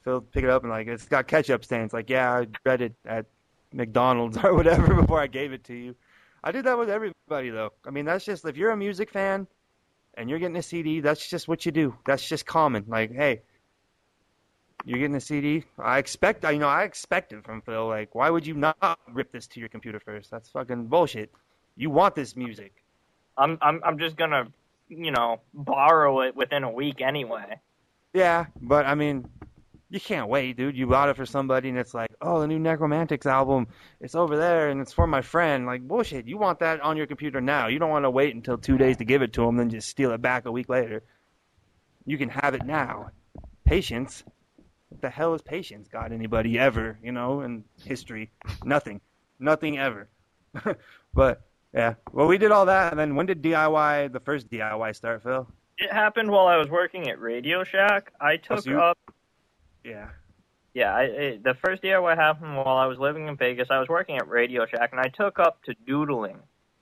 Phil pick it up and like it's got ketchup stains. Like, yeah, I read it at McDonald's or whatever before I gave it to you. I did that with everybody though. I mean, that's just if you're a music fan and you're getting a CD, that's just what you do. That's just common. Like, hey, you're getting a CD. I expect it from Phil. Like, why would you not rip this to your computer first? That's fucking bullshit. You want this music. I'm just gonna, borrow it within a week anyway. Yeah, but I mean, you can't wait, dude. You bought it for somebody, and it's like, oh, the new Necromantics album, it's over there, and it's for my friend. Like, bullshit. You want that on your computer now. You don't want to wait until 2 days to give it to him, then just steal it back a week later. You can have it now. Patience. What the hell has patience got anybody ever, in history? Nothing. Nothing ever. But, yeah. Well, we did all that, and then when did the first DIY start, Phil? It happened while I was working at Radio Shack. I took up... Yeah. Yeah, the first DIY happened while I was living in Vegas. I was working at Radio Shack, and I took up to doodling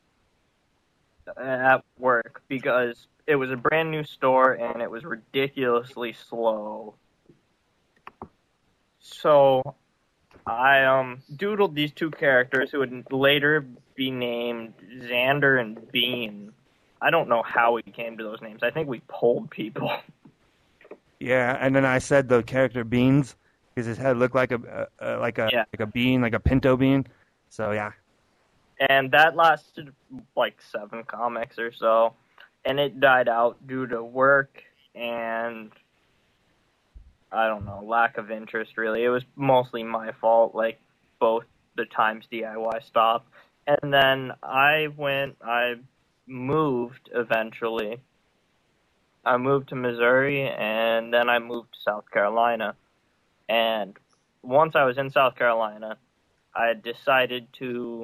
at work because it was a brand new store, and it was ridiculously slow. So I doodled these two characters who would later be named Xander and Bean. I don't know how we came to those names. I think we polled people. Yeah, and then I said the character Beans because his head looked like a bean, like a pinto bean. So yeah. And that lasted like 7 comics or so, and it died out due to work and I don't know, lack of interest really. It was mostly my fault, like both the times DIY stopped. And then I moved eventually. I moved to Missouri, and then I moved to South Carolina. And once I was in South Carolina, I decided to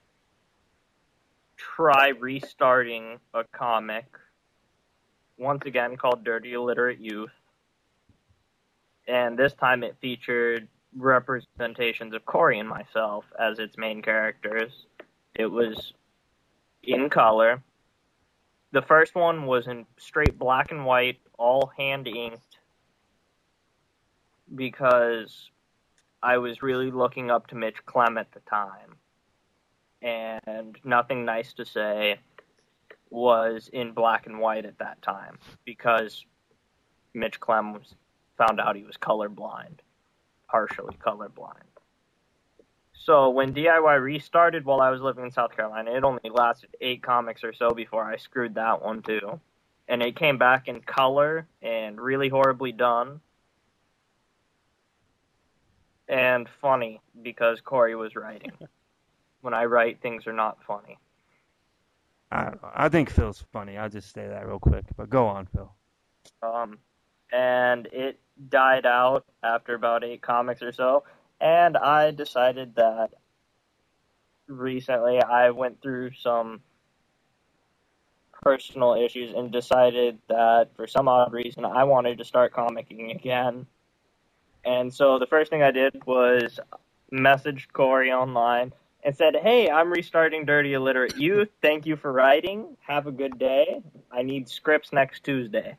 try restarting a comic, once again called Dirty Illiterate Youth. And this time it featured representations of Corey and myself as its main characters. It was in color. The first one was in straight black and white, all hand-inked, because I was really looking up to Mitch Clem at the time. And Nothing Nice to Say was in black and white at that time, because Mitch Clem found out he was colorblind, partially colorblind. So when DIY restarted while I was living in South Carolina, it only lasted 8 comics or so before I screwed that one too. And it came back in color and really horribly done. And funny, because Corey was writing. When I write, things are not funny. I think Phil's funny. I'll just say that real quick. But go on, Phil. And it died out after about 8 comics or so. And I decided that recently I went through some personal issues and decided that for some odd reason I wanted to start comicking again. And so the first thing I did was messaged Corey online and said, "Hey, I'm restarting Dirty Illiterate Youth. Thank you for writing. Have a good day. I need scripts next Tuesday."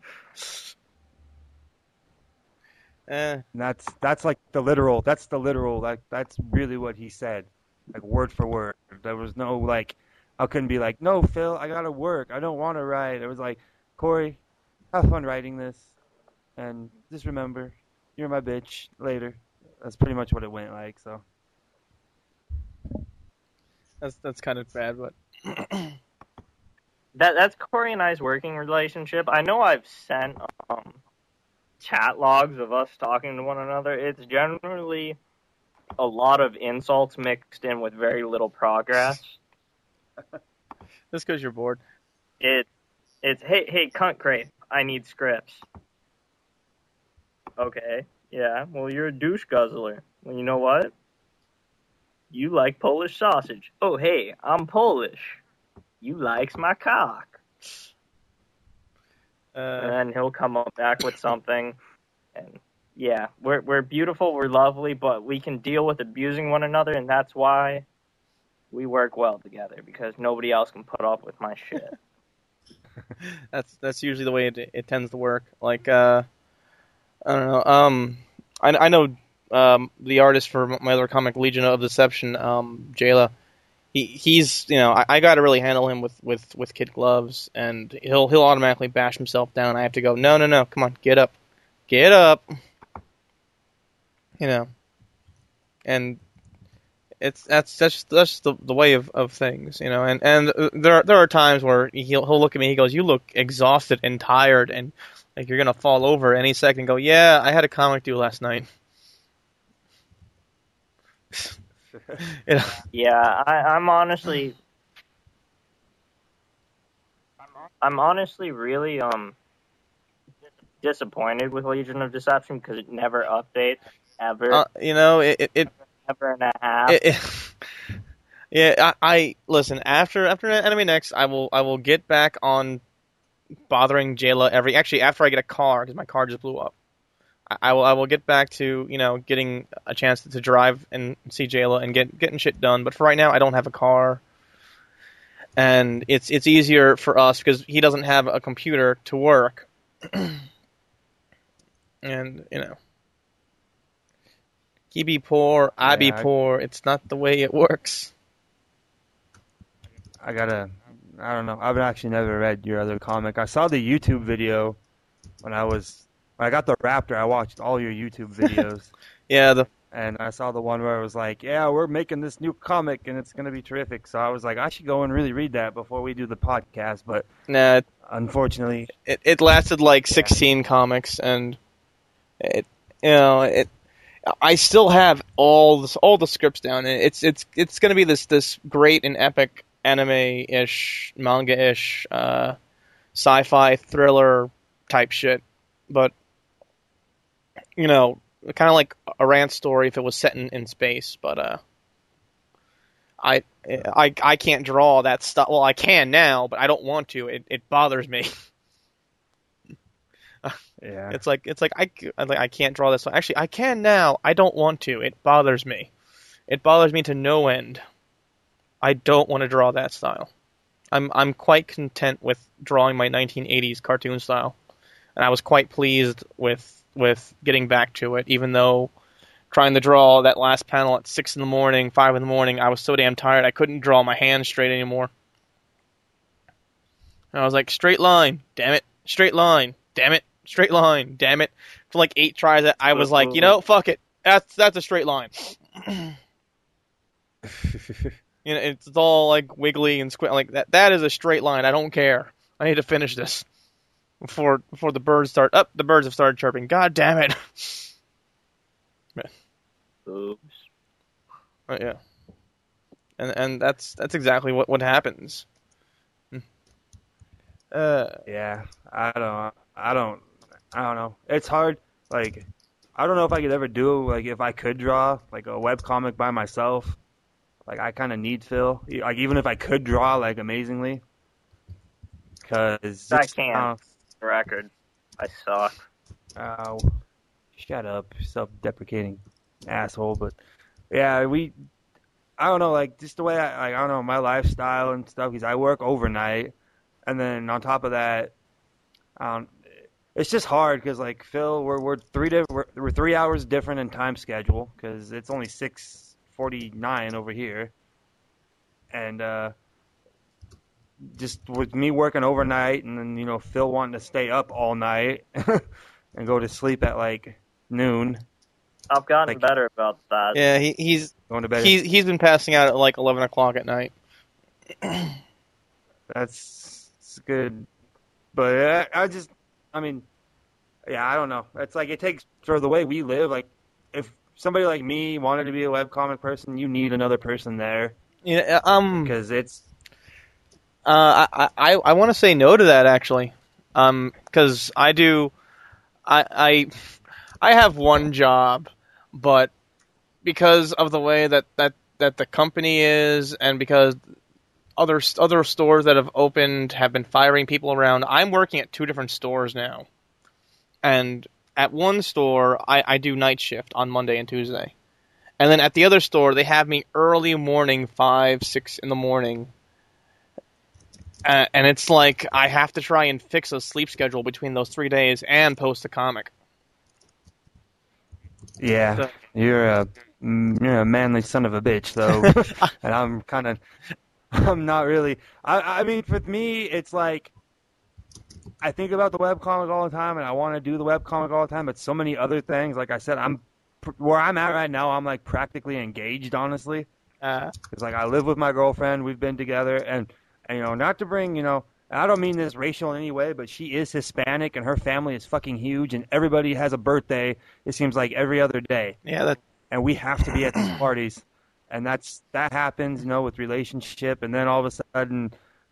That's like the literal. That's the literal. Like that's really what he said, like word for word. There was no like, I couldn't be like, no, Phil, I gotta work. I don't want to write. It was like, Corey, have fun writing this, and just remember, you're my bitch later. That's pretty much what it went like. So that's kind of bad, but that's Corey and I's working relationship. I know I've sent chat logs of us talking to one another. It's generally a lot of insults mixed in with very little progress. Just because you're bored. It's hey cunt crepe, I need scripts. Okay, yeah, well you're a douche guzzler. Well, you know what? You like Polish sausage. Oh hey, I'm Polish. You likes my cock. And then he'll come up back with something, and yeah, we're beautiful, we're lovely, but we can deal with abusing one another, and that's why we work well together, because nobody else can put up with my shit. That's usually the way it tends to work. Like I don't know. I know the artist for my other comic, Legion of Deception, Jayla. He's I got to really handle him with kid gloves, and he'll automatically bash himself down. I have to go, no, come on, get up, and that's just the way of things, and there are times where he'll look at me, he goes, you look exhausted and tired, and like you're gonna fall over any second. Go, yeah, I had a comic due last night. Yeah, I'm honestly really disappointed with Legion of Deception because it never updates ever. Ever and a half. Yeah, I listen after Enemy Next. I will get back on bothering Jayla after I get a car, because my car just blew up. I will get back to getting a chance to drive and see Jayla and getting shit done. But for right now, I don't have a car, and it's easier for us because he doesn't have a computer to work, and he be poor, I be poor. It's not the way it works. I don't know. I've actually never read your other comic. I saw the YouTube video when I got the Raptor. I watched all your YouTube videos. Yeah, and I saw the one where it was like, yeah, we're making this new comic and it's going to be terrific. So I was like, I should go and really read that before we do the podcast. But nah, unfortunately, it lasted like 16 comics, and I still have all the scripts down. It's going to be this great and epic anime-ish, manga-ish, sci-fi thriller type shit, but kind of like a Rant story if it was set in space. But I can't draw that stuff. Well, I can now, but I don't want to. It bothers me. Yeah. It's like I can't draw this. Actually, I can now. I don't want to. It bothers me. It bothers me to no end. I don't want to draw that style. I'm quite content with drawing my 1980s cartoon style, and I was quite pleased with getting back to it. Even though trying to draw that last panel at 6 a.m, 5 a.m, I was so damn tired I couldn't draw my hands straight anymore. And I was like, straight line, damn it, straight line, damn it. Straight line, damn it. For like 8 tries, I was like, fuck it. That's a straight line. It's all like wiggly and squint like that. That is a straight line. I don't care. I need to finish this before the birds start. The birds have started chirping. God damn it. Oops. Yeah. And that's exactly what happens. Yeah, I don't know. It's hard. Like, I don't know if I could ever do, like, if I could draw, like, a webcomic by myself. Like, I kind of need Phil. Like, even if I could draw, like, amazingly. Because... I can't. Record. I suck. Oh, shut up, self-deprecating asshole. But, yeah, I don't know, like, just the way I don't know, my lifestyle and stuff, because I work overnight. And then on top of that, it's just hard because, like, Phil, we're 3 hours different in time schedule because it's only 6:49 over here, and just with me working overnight, and then Phil wanting to stay up all night and go to sleep at like noon. I've gotten better about that. Yeah, he's going to bed. He's been passing out at like 11 o'clock at night. That's good, but I mean, yeah, I don't know. It's like it takes for the way we live. Like, if somebody like me wanted to be a webcomic person, you need another person there. Yeah, because it's. I want to say no to that actually, because I have one job, but because of the way that the company is, and because other stores that have opened have been firing people around, I'm working at 2 different stores now. And at one store, I do night shift on Monday and Tuesday. And then at the other store, they have me early morning, 5, 6 in the morning. And it's like I have to try and fix a sleep schedule between those 3 days and post a comic. Yeah, So- you're a manly son of a bitch, though, and I'm not really. I mean, for me, it's like I think about the webcomic all the time, and I want to do the webcomic all the time, but so many other things. Like I said, where I'm at right now. I'm like practically engaged, honestly. Uh, It's like I live with my girlfriend. We've been together, and not to bring, I don't mean this racial in any way, but she is Hispanic, and her family is fucking huge, and everybody has a birthday. It seems like every other day, yeah, that and we have to be at these parties, and that happens, with relationship, and then all of a sudden,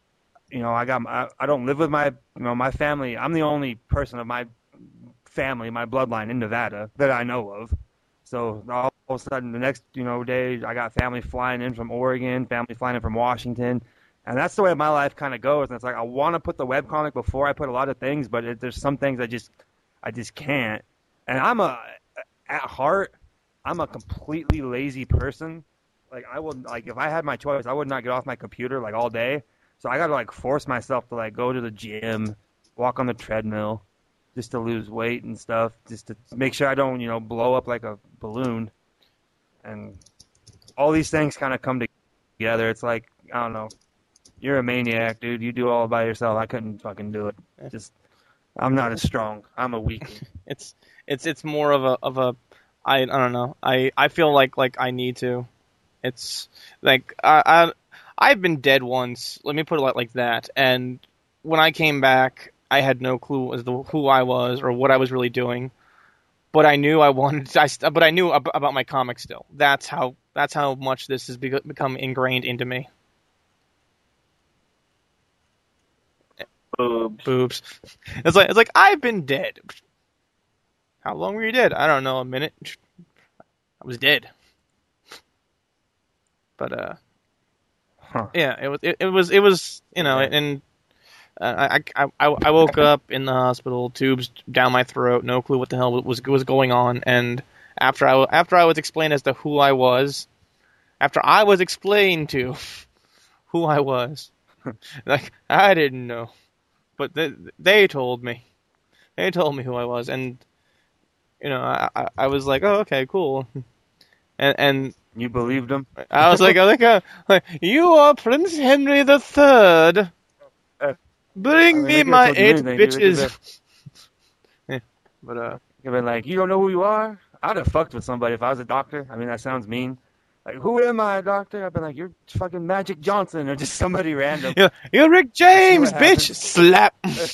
I don't live with my family. I'm the only person of my family, my bloodline in Nevada that I know of. So all of a sudden, the next day, I got family flying in from Oregon, family flying in from Washington, and that's the way my life kind of goes. And it's like I want to put the webcomic before I put a lot of things, but there's some things I just can't. And at heart, I'm a completely lazy person. Like if I had my choice, I would not get off my computer like all day. So I got to like force myself to like go to the gym, walk on the treadmill, just to lose weight and stuff, just to make sure I don't, blow up like a balloon. And all these things kind of come together. It's like, I don't know, you're a maniac, dude. You do all by yourself. I couldn't fucking do it. I'm not as strong. I'm a weakling. it's more of a I don't know. I feel like I need to. It's like I've been dead once. Let me put it like that. And when I came back, I had no clue as to who I was or what I was really doing. But I knew I wanted. But I knew about my comics still. That's how much this has become ingrained into me. Boobs. It's like I've been dead. How long were you dead? I don't know. A minute. I was dead. But yeah, it was and I woke up in the hospital, tubes down my throat, no clue what the hell was going on, and after I was explained as to who I was, after I was explained to who I was, like I didn't know, but they told me who I was, and I was like, oh, okay, cool, and You believed him? I was like, you are Prince Henry the Third. Bring me my 8 bitches. Yeah, but You've been like, you don't know who you are? I'd have fucked with somebody if I was a doctor. I mean, that sounds mean. Like, who am I, doctor? I've been like, you're fucking Magic Johnson or just somebody random. you're Rick James, bitch. Slap.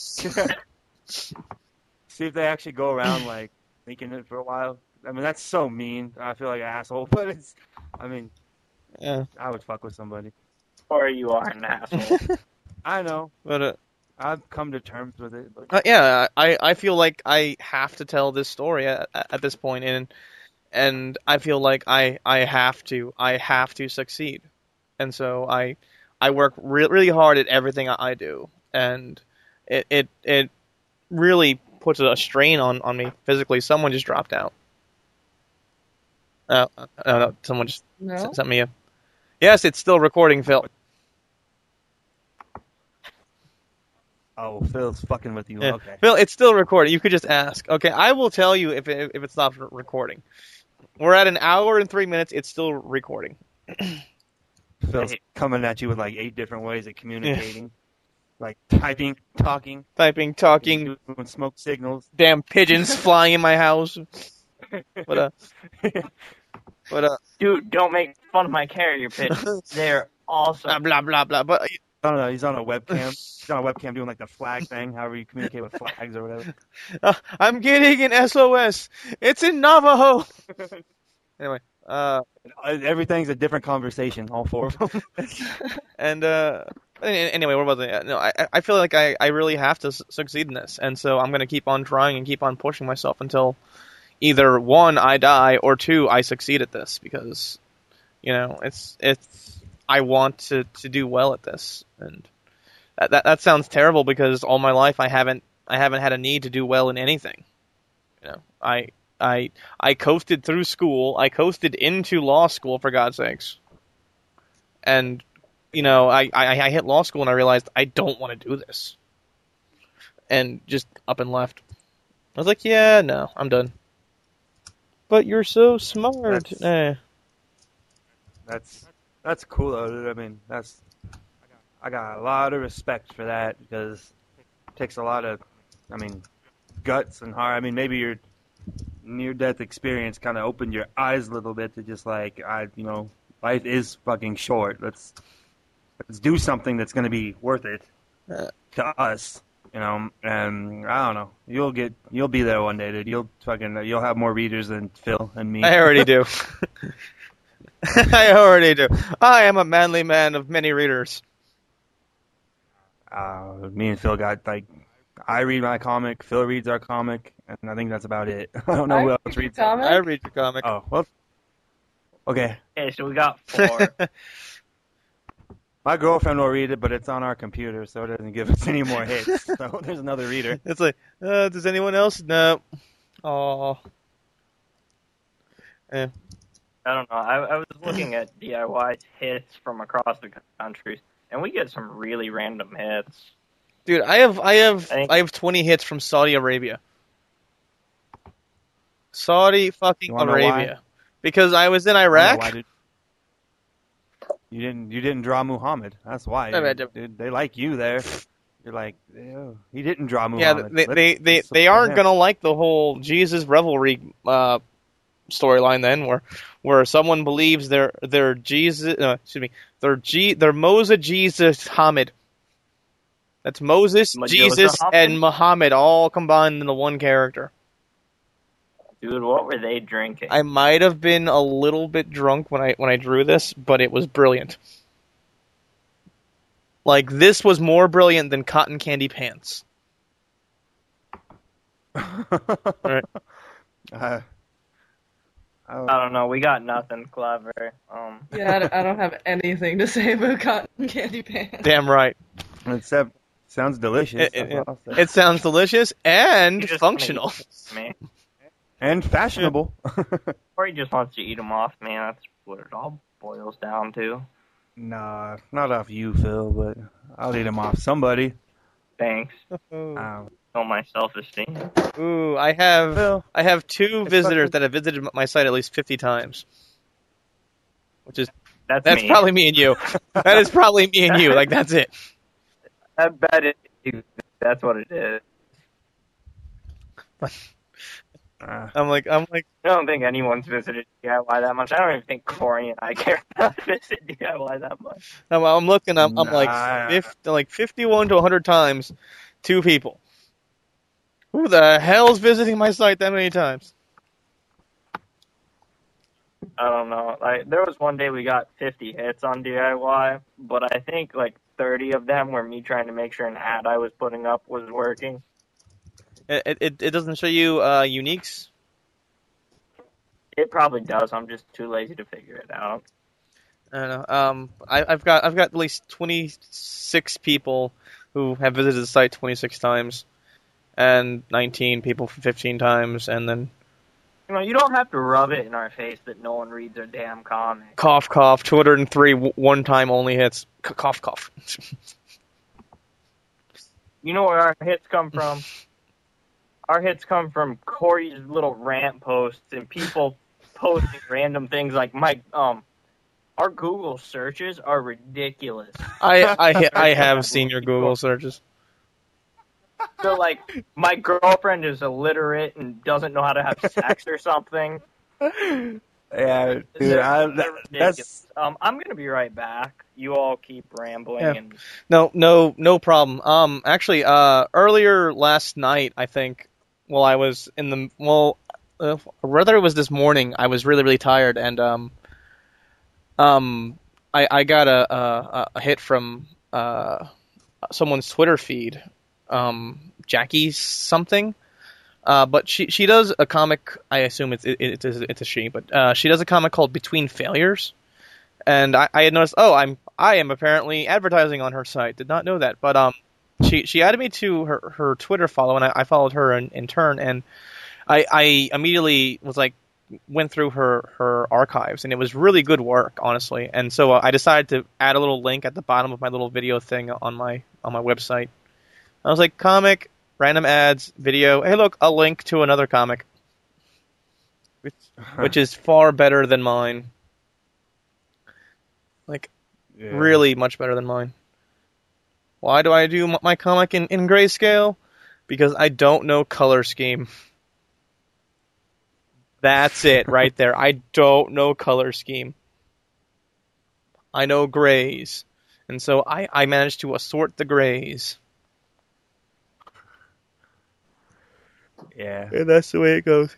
See if they actually go around like thinking it for a while. I mean, that's so mean. I feel like an asshole, but Yeah. I would fuck with somebody. Or you are an asshole. I know. But I've come to terms with it. But... yeah, I feel like I have to tell this story at this point, and I feel like I have to succeed, and so I work really hard at everything I do, and it really puts a strain on me physically. Someone just dropped out. No, someone just sent me a. Yes, it's still recording, Phil. Oh, Phil's fucking with you. Yeah. Okay. Phil, it's still recording. You could just ask. Okay, I will tell you if it stops recording. We're at 1 hour and 3 minutes. It's still recording. Phil's coming at you with like 8 different ways of communicating. Like typing, talking, talking, doing smoke signals. Damn pigeons flying in my house. But Dude, don't make fun of my carrier pigeons. They're awesome. blah blah blah. But I don't know. He's on a webcam. He's on a webcam doing like the flag thing. However you communicate with flags or whatever. I'm getting an SOS. It's in Navajo. Anyway, everything's a different conversation. All 4 of them. and anyway, what was it? No, I feel like I really have to succeed in this, and so I'm gonna keep on trying and keep on pushing myself until either 1, I die, or 2, I succeed at this, because it's I want to do well at this, and that sounds terrible because all my life I haven't had a need to do well in anything. I coasted through school. I coasted into law school, for God's sakes. And I hit law school and I realized I don't want to do this. And just up and left. I was like, yeah, no, I'm done. but you're so smart. That's cool though, dude. I mean, I got a lot of respect for that because it takes a lot of, I mean, guts and heart. I mean, maybe your near-death experience kind of opened your eyes a little bit to just like, life is fucking short. Let's do something that's going to be worth it to us, And I don't know. You'll be there one day, dude. You'll have more readers than Phil and me. I already do. I already do. I am a manly man of many readers. Me and Phil got I read my comic, Phil reads our comic, and I think that's about it. I don't know who else reads it. I read your comic. Oh, well. Okay. Okay, so we got 4. My girlfriend will read it, but it's on our computer, so it doesn't give us any more hits. So there's another reader. It's like, does anyone else? No. Aw. I don't know. I was looking at DIY hits from across the country, and we get some really random hits. Dude, I have 20 hits from Saudi Arabia. Saudi fucking Arabia. Because I was in Iraq. Why you didn't draw Muhammad. That's why. Dude, they like you there. You're like, ew, he didn't draw Muhammad. Yeah, they aren't gonna like the whole Jesus revelry storyline then, where someone believes they're Jesus. They're Moses, Jesus, Hamid. That's Moses, Jesus, and Muhammad all combined into one character. Dude, what were they drinking? I might have been a little bit drunk when I drew this, but it was brilliant. Like, this was more brilliant than Cotton Candy Pants. Alright. I don't know. We got nothing clever. Yeah, I don't have anything to say about Cotton Candy Pants. Damn right. Except, sounds delicious. It sounds delicious and functional. And fashionable. Or he just wants to eat them off, man. That's what it all boils down to. Nah, not off you, Phil, but I'll eat them off somebody. Thanks. Oh, my self-esteem. Ooh, I have 2 visitors that have visited my site at least 50 times. Which is that's probably me and you. That is probably me and you. Like, that's it. I bet that's what it is. I'm like. I don't think anyone's visited DIY that much. I don't even think Corey and I care about visit DIY that much. I'm looking. I'm like 51 to 100 times, 2 people. Who the hell's visiting my site that many times? I don't know. There was one day we got 50 hits on DIY, but I think like 30 of them were me trying to make sure an ad I was putting up was working. It doesn't show you uniques? It probably does. I'm just too lazy to figure it out. I don't know. I've got at least 26 people who have visited the site 26 times, and 19 people for 15 times, and then. You don't have to rub it in our face that no one reads our damn comic. Cough, cough. 203 one-time only hits. Cough, cough. You know where our hits come from? Our hits come from Corey's little rant posts and people posting random things like, our Google searches are ridiculous. I have seen your Google searches. So, like, my girlfriend is illiterate and doesn't know how to have sex or something. Yeah, dude, that's... I'm going to be right back. You all keep rambling. Yeah. No problem. Actually, earlier last night, I think, while I was whether it was this morning, I was really, really tired, and I got a hit from someone's Twitter feed, Jackie something, but she does a comic. I assume it's a she, but she does a comic called Between Failures, and I had noticed. I am apparently advertising on her site. Did not know that, but she added me to her Twitter follow, and I followed her in turn, and I immediately went through her archives, and it was really good work, honestly. And so I decided to add a little link at the bottom of my little video thing on my website. I was like, comic, random ads, video. Hey, look, a link to another comic. which is far better than mine. Like, Yeah. really much better than mine. Why do I do my comic in grayscale? Because I don't know color scheme. That's it right there. I don't know color scheme. I know grays. And so I managed to assort the grays. Yeah. And that's the way it goes.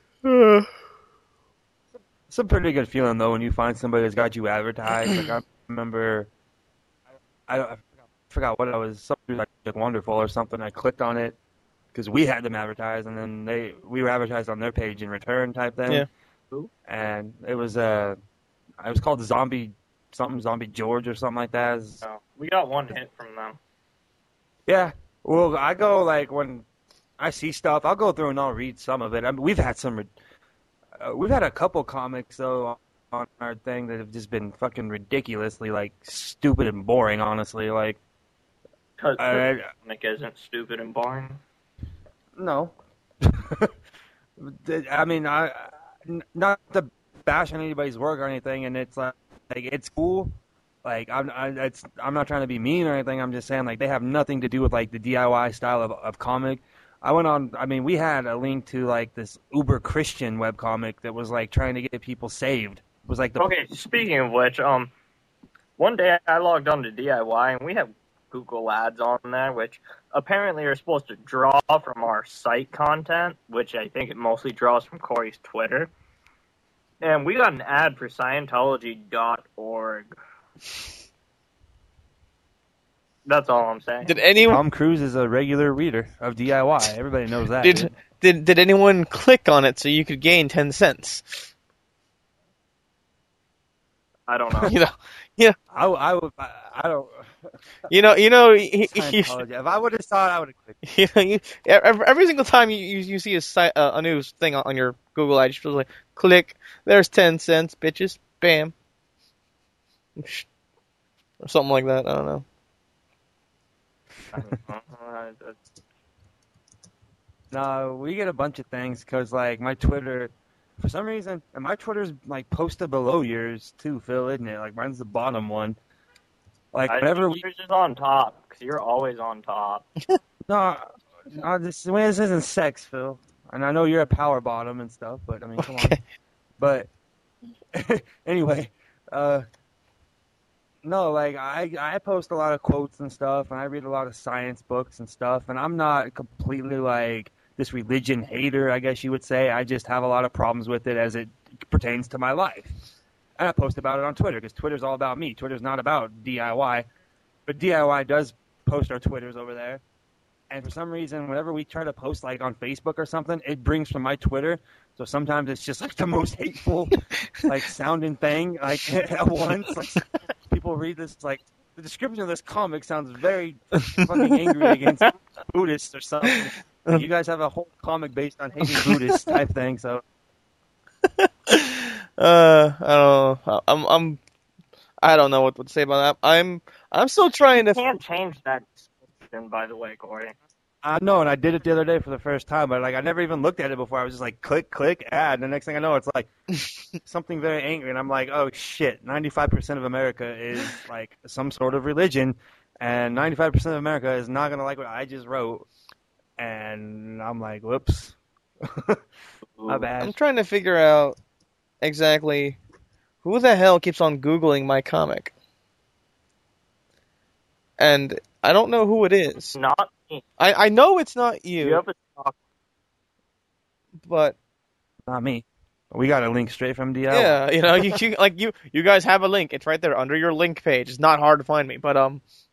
It's a pretty good feeling though when you find somebody that's got you advertised. Like I remember, I forgot what I was, something like Wonderful or something. I clicked on it because we had them advertised, and then we were advertised on their page in return type thing. Yeah. And it was called Zombie George or something like that. No, we got one hit from them. Yeah. Well, I go like when I see stuff, I'll go through and I'll read some of it. I mean, we've had a couple comics though on our thing that have just been fucking ridiculously like stupid and boring. Honestly, like Because I- comic isn't stupid and boring. no. I mean, not to bash on anybody's work or anything, and it's like it's cool. Like I'm not trying to be mean or anything. I'm just saying like they have nothing to do with like the DIY style of comic. We had a link to like this uber Christian webcomic that was like trying to get people saved. It was like Okay, speaking of which, one day I logged on to DIY and we have Google Ads on there, which apparently are supposed to draw from our site content, which I think it mostly draws from Corey's Twitter. And we got an ad for Scientology.org. That's all I'm saying. Did anyone Tom Cruise is a regular reader of DIY. Everybody knows that. did anyone click on it so you could gain 10 cents? I don't know. I don't. Scientology. If I would have saw it, I would have clicked. Every single time you see a news thing on your Google ad, you're supposed to like click. There's 10 cents, bitches. Bam. Or something like that. I don't know. No, we get a bunch of things because, like, my Twitter, for some reason, and my Twitter's, like, posted below yours, too, Phil, isn't it? Like, mine's the bottom one. Like, whenever we... Yours is on top, because you're always on top. No, this isn't sex, Phil. And I know you're a power bottom and stuff, but, I mean, come on. But, anyway, no, like, I post a lot of quotes and stuff, and I read a lot of science books and stuff, and I'm not completely, like, this religion hater, I guess you would say. I just have a lot of problems with it as it pertains to my life. And I post about it on Twitter, because Twitter's all about me. Twitter's not about DIY. But DIY does post our Twitters over there. And for some reason, whenever we try to post, like, on Facebook or something, it brings from my Twitter. So sometimes it's just, like, the most hateful, like, sounding thing, like, at once. Like, people read this, like, the description of this comic sounds very fucking angry against Buddhists or something. Like, you guys have a whole comic based on hating Buddhists type thing, so... I don't know. I don't know what to say about that. I'm still trying to. You can't change that description, by the way, Corey. I know, and I did it the other day for the first time, but like I never even looked at it before. I was just like, click, ad, and the next thing I know, it's like something very angry, and I'm like, oh shit, 95% of America is like some sort of religion, and 95% of America is not gonna like what I just wrote, and I'm like, whoops, my bad. I'm trying to figure out exactly who the hell keeps on Googling my comic, and I don't know who it is. Not me. I know it's not you, You have a stock. but Not me. We got a link straight from DL. yeah, you guys have a link. It's right there under your link page. It's not hard to find me, but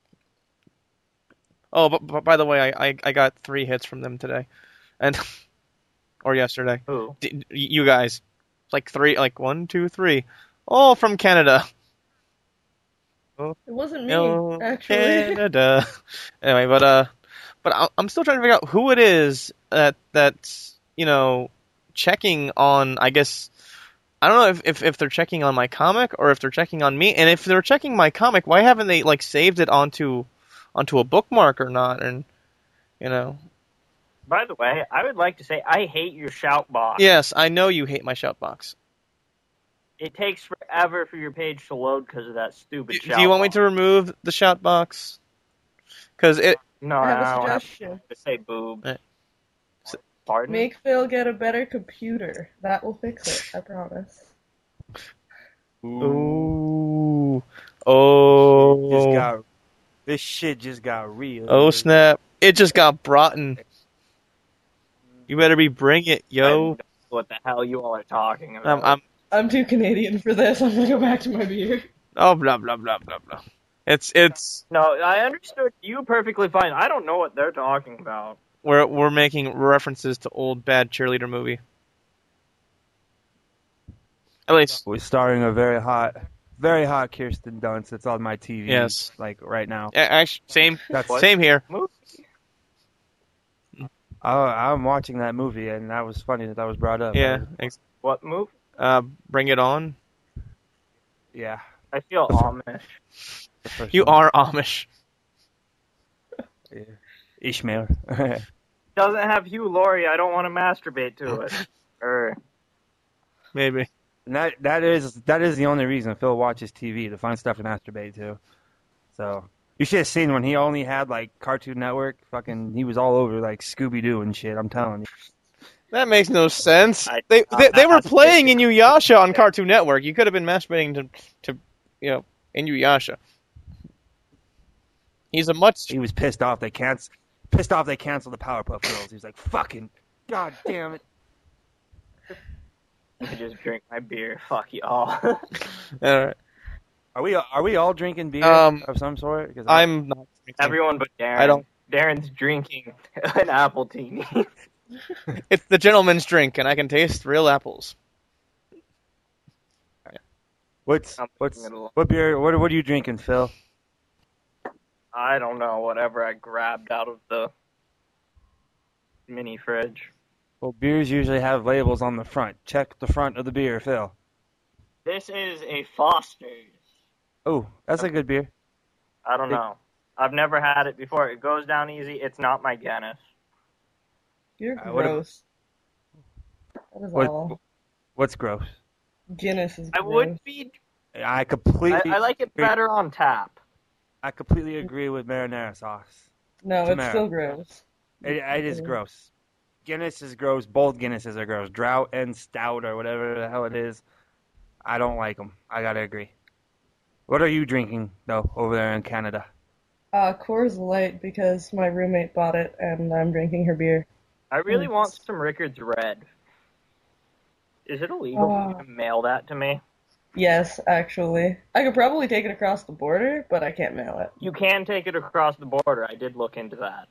Oh, but by the way, I got 3 hits from them today, and or yesterday. Who? You guys, like 3, like 1, 2, 3, all from Canada. It wasn't me, Oh, actually. Canada. Anyway, but I'm still trying to figure out who it is that's checking on. I guess I don't know if they're checking on my comic or if they're checking on me. And if they're checking my comic, why haven't they like saved it onto a bookmark or not? And By the way, I would like to say I hate your shout box. Yes, I know you hate my shout box. It takes forever for your page to load because of that stupid shout Do you want me box. to remove the shout box? Because it. No, I have a I don't have suggestion. to say boob. Eh. Pardon? Make Phil get a better computer. That will fix it, I promise. Ooh. Oh. This shit just got real. Oh snap! It just got broughton. You better bring it, I don't yo. know what the hell you all are talking about. I'm. I'm too Canadian for this. I'm gonna go back to my beer. Oh blah blah blah blah blah. It's. No, I understood you perfectly fine. I don't know what they're talking about. We're making references to old bad cheerleader movie. At least. We're starring a very hot Kirsten Dunst. That's on my TV. Yes. Like right now. Actually, same. That's Same here. I'm watching that movie, and that was funny that was brought up. Yeah. What move? Bring it on. Yeah. I feel Amish. the first You one. are Amish. Yeah. Ishmael. Doesn't have Hugh Laurie. I don't want to masturbate to it. Maybe. And that is the only reason Phil watches TV, to find stuff to masturbate to. So you should have seen when he only had like Cartoon Network. Fucking, he was all over like Scooby Doo and shit. I'm telling you. That makes no sense. I- They I- were I- playing Inuyasha on Cartoon Network. You could have been masturbating to Inuyasha. He's a much. He was pissed off they canceled the Powerpuff Girls. He was like, "Fucking god damn it!" I just drink my beer. Fuck y'all. All right. Are we all drinking beer of some sort? 'Cause I'm not. Everyone but Darren. I don't- Darren's drinking an apple teeny. It's the gentleman's drink, and I can taste real apples. what beer? What are you drinking, Phil? I don't know. Whatever I grabbed out of the mini fridge. Well, beers usually have labels on the front. Check the front of the beer, Phil. This is a Foster's. Oh, that's a good beer. I don't know. I've never had it before. It goes down easy. It's not my Guinness. You're what ab- gross. That is all. What's gross? Guinness is I gross. would be. I completely I like it better on tap. I completely agree with marinara sauce. No, it's Tamara. still gross. It is gross. Guinness is gross. Both Guinnesses are gross. Drought and stout or whatever the hell it is. I don't like them. I gotta agree. What are you drinking though over there in Canada? Coors Light because my roommate bought it and I'm drinking her beer. I really want some Rickard's Red. Is it illegal for you to mail that to me? Yes, actually. I could probably take it across the border, but I can't mail it. You can take it across the border. I did look into that.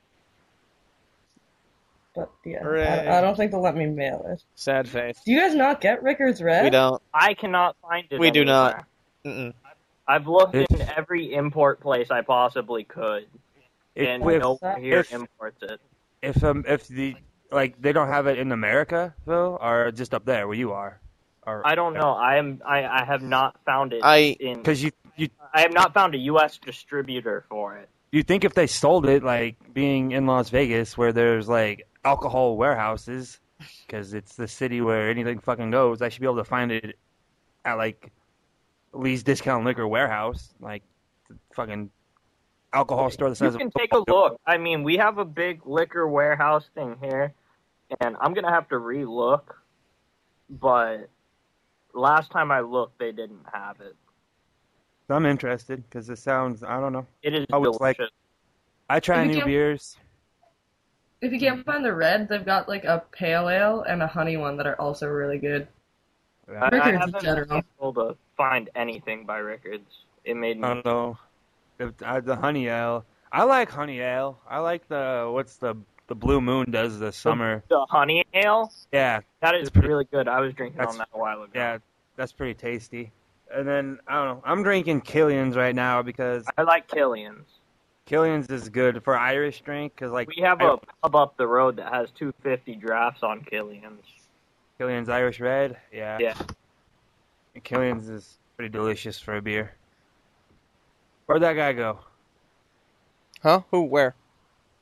But yeah, Hooray. I don't think they'll let me mail it. Sad face. Do you guys not get Rickard's Red? We don't. I cannot find it. We do anywhere. not. Mm-mm. I've looked in every import place I possibly could, and no one here imports it. If they don't have it in America, Phil, or just up there where you are, or I don't know. I have not found it because you I have not found a U.S. distributor for it. you think if they sold it, like being in Las Vegas where there's like alcohol warehouses, because it's the city where anything fucking goes, I should be able to find it at like Lee's Discount Liquor Warehouse, like the fucking alcohol store that says You can take a look. I mean, we have a big liquor warehouse thing here, and I'm gonna have to re-look. But last time I looked, they didn't have it. I'm interested because it sounds, I don't know. It is Oh, it's delicious. like- I try If you new can't- beers. If you can't find the red, they've got like a pale ale and a honey one that are also really good. I Rickard's in haven't been general. able to find anything by Rickard's. It made me. I don't know. The honey ale. I like honey ale. I like the Blue Moon does this summer. The honey ale. Yeah, That is It's pretty- really good. I was drinking that's- on that a while ago. yeah, that's pretty tasty. And then I don't know. I'm drinking Killian's right now because I like Killian's. Killian's is good for Irish drink because like We have a pub up the road that has 250 drafts on Killian's. Killian's Irish Red. Yeah. Yeah. And Killian's is pretty delicious for a beer. Where'd that guy go? Huh? Who? Where?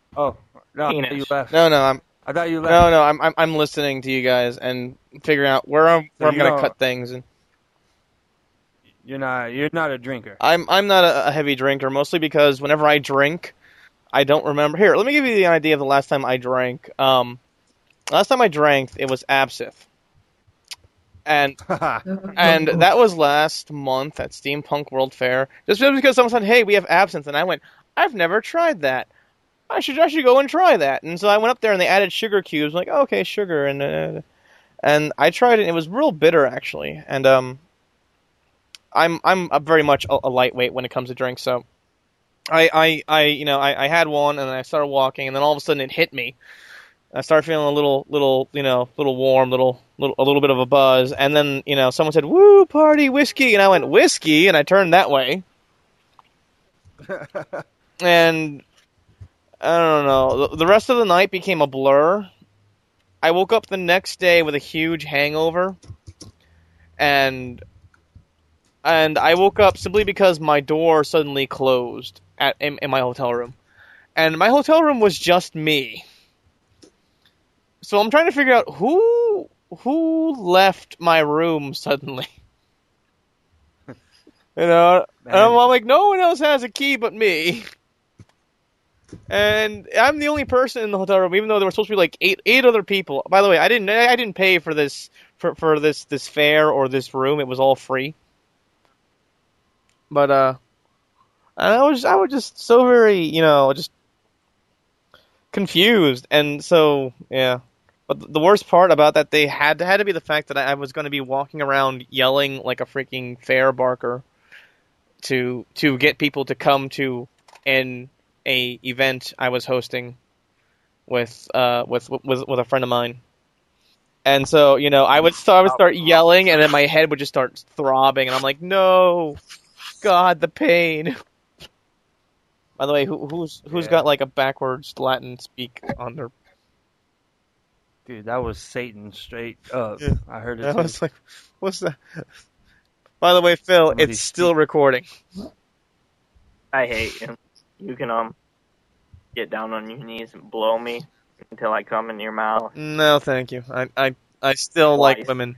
Oh, no, I thought you Penis. left. No, I thought you left. I'm listening to you guys and figuring out where I'm So you gonna don't- cut things. And You're not a drinker. I'm not a heavy drinker, mostly because whenever I drink, I don't remember. Here, let me give you the idea of the last time I drank. Last time I drank, it was absinthe, and that was last month at Steampunk World Fair. Just because someone said, "Hey, we have absinthe," and I went, "I've never tried that. I should go and try that." And so I went up there and they added sugar cubes. I'm like, oh, okay, sugar, and I tried it. And it was real bitter actually, and I'm very much a lightweight when it comes to drinks, so. I had one and I started walking and then all of a sudden it hit me. I started feeling a little warm, a little bit of a buzz, and then someone said, "Woo, party whiskey," and I went, "Whiskey," and I turned that way, and I don't know. The rest of the night became a blur. I woke up the next day with a huge hangover, and I woke up simply because my door suddenly closed in my hotel room, and my hotel room was just me. So I'm trying to figure out who left my room suddenly. And I'm like, no one else has a key but me. And I'm the only person in the hotel room, even though there were supposed to be like eight other people. By the way, I didn't pay for this for this fare or this room. It was all free. But I was just so very just confused, and so yeah. But the worst part about that day had to be the fact that I was going to be walking around yelling like a freaking fair barker to get people to come to a event I was hosting with a friend of mine. And so, I would start yelling and then my head would just start throbbing and I'm like, "No. God, the pain." By the way, who's got like a backwards Latin speak on their? Dude, that was Satan straight up. Yeah. I heard it. I too. was like, "What's that?" By the way, Phil, it's still recording. I hate you. You can get down on your knees and blow me until I come in your mouth. No, thank you. I still Twice. like women.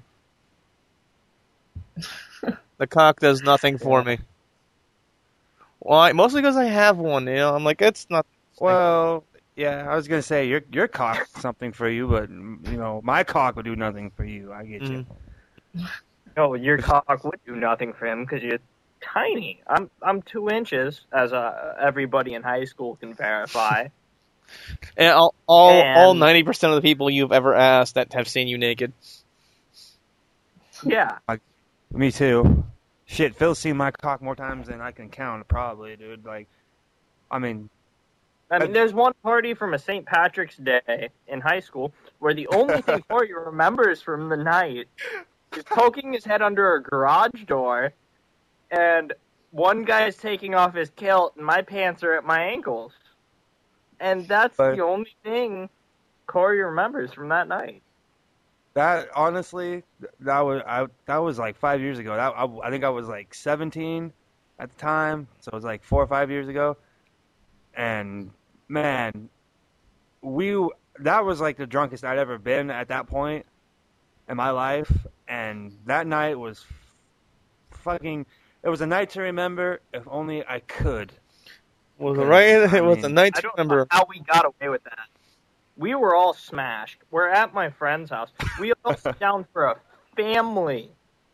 The cock does nothing for me. Why? Mostly because I have one. I'm like, it's not. Well, yeah, I was gonna say your cock something for you, but my cock would do nothing for you. I get you. No, your cock would do nothing for him because you're tiny. I'm 2 inches, as everybody in high school can verify. And all 90% of the people you've ever asked that have seen you naked. Yeah. Me too. Shit, Phil's seen my cock more times than I can count, probably, dude. Like, I mean, there's one party from a St. Patrick's Day in high school where the only thing Corey remembers from the night is poking his head under a garage door, and one guy's taking off his kilt, and my pants are at my ankles. And that's the only thing Corey remembers from that night. that honestly, that was like 5 years ago. I think I was like 17 at the time, so it was like 4 or 5 years ago. And man, that was like the drunkest I'd ever been at that point in my life. And that night was fucking. It was a night to remember. If only I could. Was it right? It was a night I to don't know remember. how we got away with that. We were all smashed. We're at my friend's house. We all sat down for a family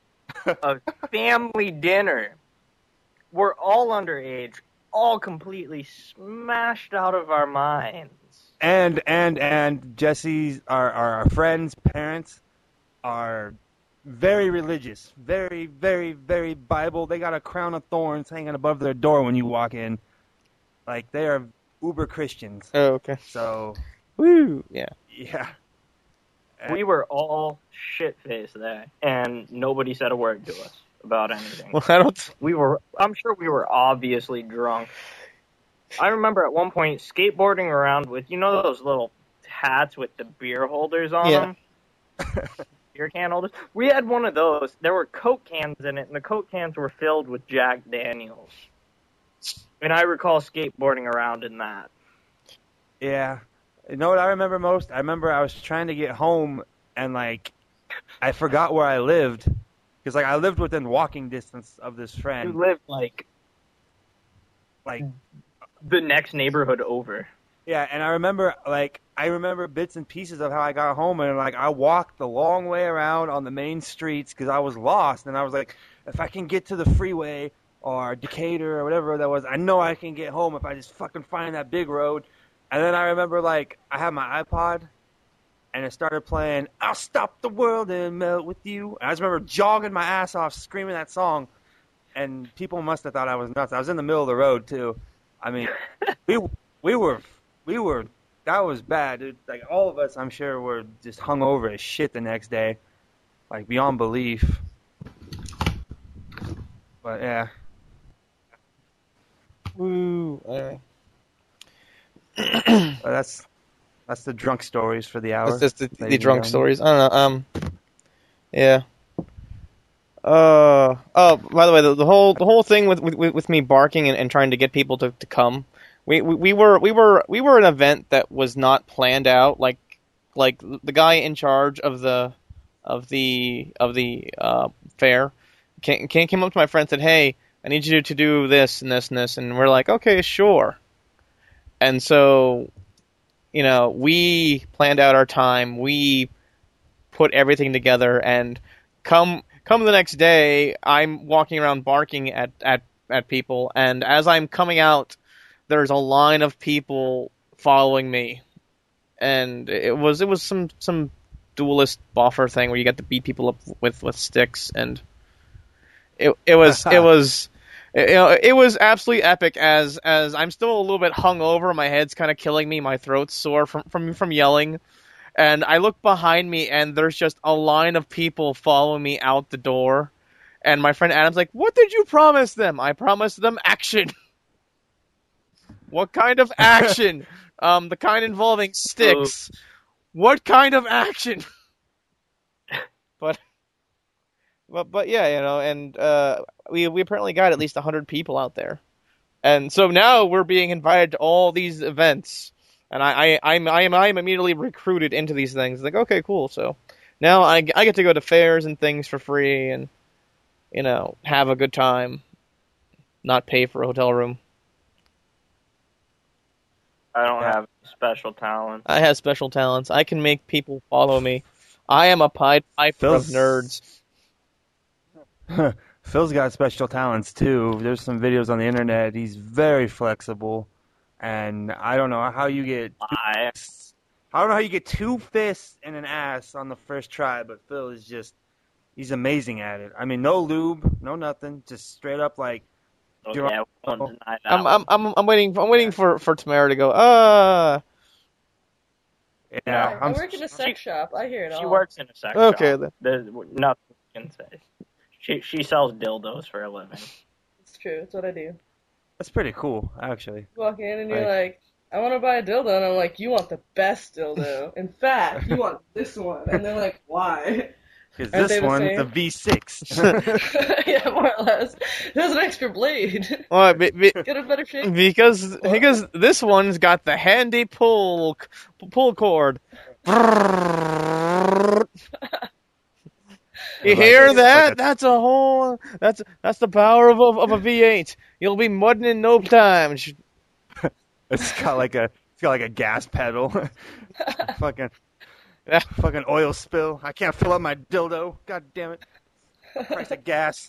dinner. We're all underage, all completely smashed out of our minds. And Jesse's our friends' parents are very religious, very, very, very Bible. They got a crown of thorns hanging above their door when you walk in. Like, they are uber Christians. Oh, okay. So, Woo! Yeah. yeah. We were all shit-faced there, and nobody said a word to us about anything. Well, I don't. I'm sure we were obviously drunk. I remember at one point skateboarding around with, those little hats with the beer holders on them? Beer can holders? We had one of those. There were Coke cans in it, and the Coke cans were filled with Jack Daniels. And I recall skateboarding around in that. Yeah. You know what I remember most? I remember I was trying to get home and like I forgot where I lived because like I lived within walking distance of this You friend. live like Like the next neighborhood over. yeah, and I remember bits and pieces of how I got home and like I walked the long way around on the main streets because I was lost and I was like, if I can get to the freeway or Decatur or whatever that was, I know I can get home if I just fucking find that big road. And then I remember like I had my iPod and it started playing "I'll Stop the World and Melt with You." And I just remember jogging my ass off, screaming that song, and people must have thought I was nuts. I was in the middle of the road too. I mean, we we were we were that was bad, dude. Like all of us, I'm sure, were just hung over as shit the next day, like beyond belief. But yeah, Woo. Anyway. but that's the drunk stories for the hour. That's just the ladies and drunk gentlemen. stories. I don't know. Yeah. Oh, by the way, the whole thing with me barking and trying to get people to come. We were an event that was not planned out. Like the guy in charge of the fair came up to my friend and said, "Hey, I need you to do this and this and this," and we're like, "Okay, sure." And so, we planned out our time. We put everything together, and come the next day, I'm walking around barking at people, and as I'm coming out, there's a line of people following me, and it was some duelist buffer thing where you got to beat people up with sticks, and it was absolutely epic. As I'm still a little bit hungover, my head's kind of killing me, my throat's sore from yelling. And I look behind me, and there's just a line of people following me out the door. And my friend Adam's like, "What did you promise them?" I promised them action. What kind of action? The kind involving sticks. What kind of action? But yeah, and we apparently got at least 100 people out there. And so now we're being invited to all these events. And I'm immediately recruited into these things. Like, okay, cool. So now I get to go to fairs and things for free, and have a good time, not pay for a hotel room. I don't have special talent. I have special talents. I can make people follow me. I am a Pied Piper of nerds. Phil's got special talents too. There's some videos on the internet. He's very flexible, and I don't know how you get. I don't know how you get 2 fists and an ass on the first try, but Phil is he's amazing at it. I mean, no lube, no nothing, just straight up like. Okay, I won't deny that. I'm waiting for Tamara to go. Yeah, I work in a sex shop. I hear it all. She works in a sex Okay, shop. then. There's nothing you can say. She sells dildos for a living. It's true. It's what I do. That's pretty cool, actually. You walk in and you're like, I want to buy a dildo. And I'm like, you want the best dildo. In fact, you want this one. And they're like, why? Because Aren't this they the one's same? a V6. Yeah, more or less. There's an extra blade. Well, Get a better shape. because this one's got the handy pull cord. You hear that? That's the power of a V8. You'll be mudding in no time. It's got like a gas pedal. Fucking oil spill. I can't fill up my dildo. God damn it. Price of gas.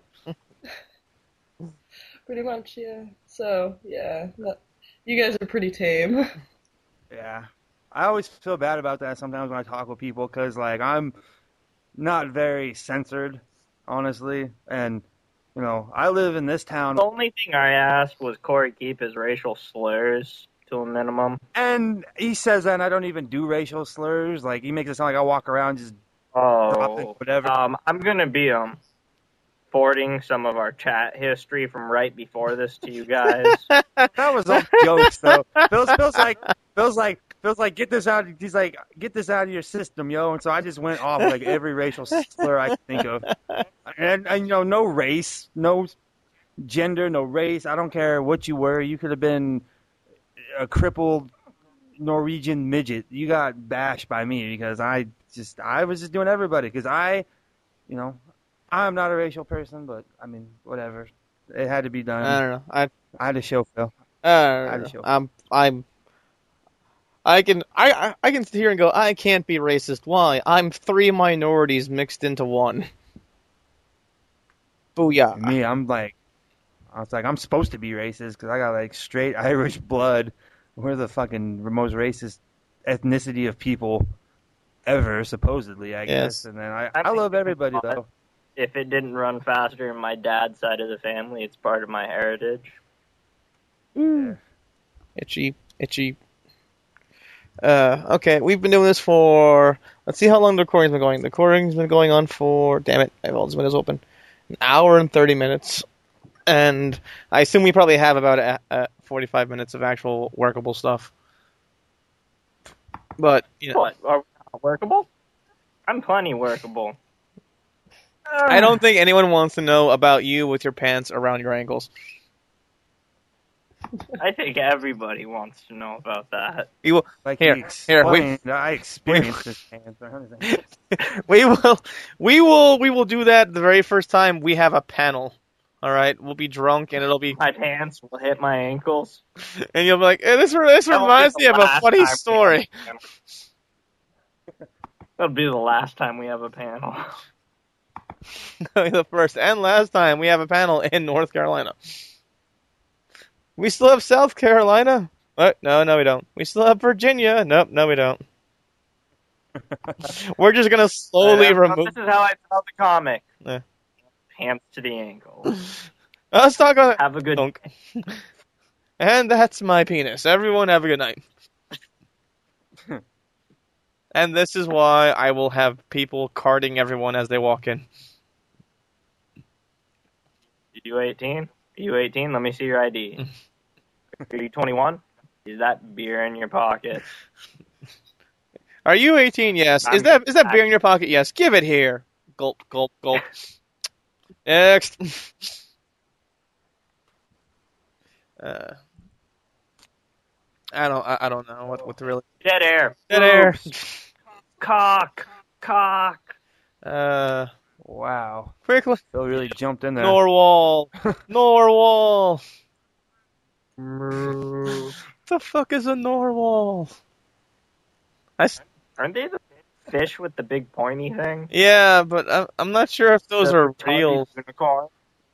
Pretty much, yeah. So, yeah. You guys are pretty tame. Yeah. I always feel bad about that sometimes when I talk with people because, like, I'm not very censored, honestly. And, I live in this town. The only thing I asked was Corey keep his racial slurs to a minimum. And he says that, and I don't even do racial slurs. Like, he makes it sound like I walk around just dropping whatever. I'm going to be forwarding some of our chat history from right before this to you guys. That was all jokes, though. Phil's like, get this out. He's like, get this out of your system, yo. And so I just went off like every racial slur I could think of, and no race, no gender, no race. I don't care what you were. You could have been a crippled Norwegian midget. You got bashed by me because I was just doing everybody because I'm not a racial person, but I mean, whatever. It had to be done. I don't know. I had to show Phil. I don't know. I can sit here and go, I can't be racist. Why? I'm 3 minorities mixed into one. Booyah. Me, I'm supposed to be racist because I got like straight Irish blood. We're the fucking most racist ethnicity of people ever, supposedly, I guess. And then I love everybody, though. If it didn't run faster in my dad's side of the family, it's part of my heritage. Yeah. Itchy. Okay, we've been doing this for... Let's see how long the recording's been going. The recording's been going on for... Damn it, I have all these windows open. 1 hour and 30 minutes. And I assume we probably have about 45 minutes of actual workable stuff. But, What? Are we not workable? I'm plenty workable. I don't think anyone wants to know about you with your pants around your ankles. I think everybody wants to know about that. We will, Like here, I experienced this. we will do that the very first time we have a panel. All right, we'll be drunk and it'll be My pants will hit my ankles. and you'll be like, hey, this reminds me of a funny story. That'll be the last time we have a panel. The first and last time we have a panel in North Carolina. We still have South Carolina? What? No, we don't. We still have Virginia? Nope, no, we don't. We're just gonna slowly remove. This is how I tell the comic. Yeah. Pants to the ankles. Let's talk about Have a good dunk. And that's my penis. Everyone have a good night. And this is why I will have people carding everyone as they walk in. You 18? You 18? Let me see your ID. Are you 21? Is that beer in your pocket? Are you 18? Yes. Is that beer in your pocket? Yes. Give it here. Gulp, gulp, gulp. Next. I don't know what to really. Dead air. Dead air. Cock. Wow. Quickly. Phil really jumped in there. Norwal. Norwal. The fuck is a narwhal? Aren't they the fish with the big pointy thing? Yeah, but I'm not sure if those are real. Unicorn.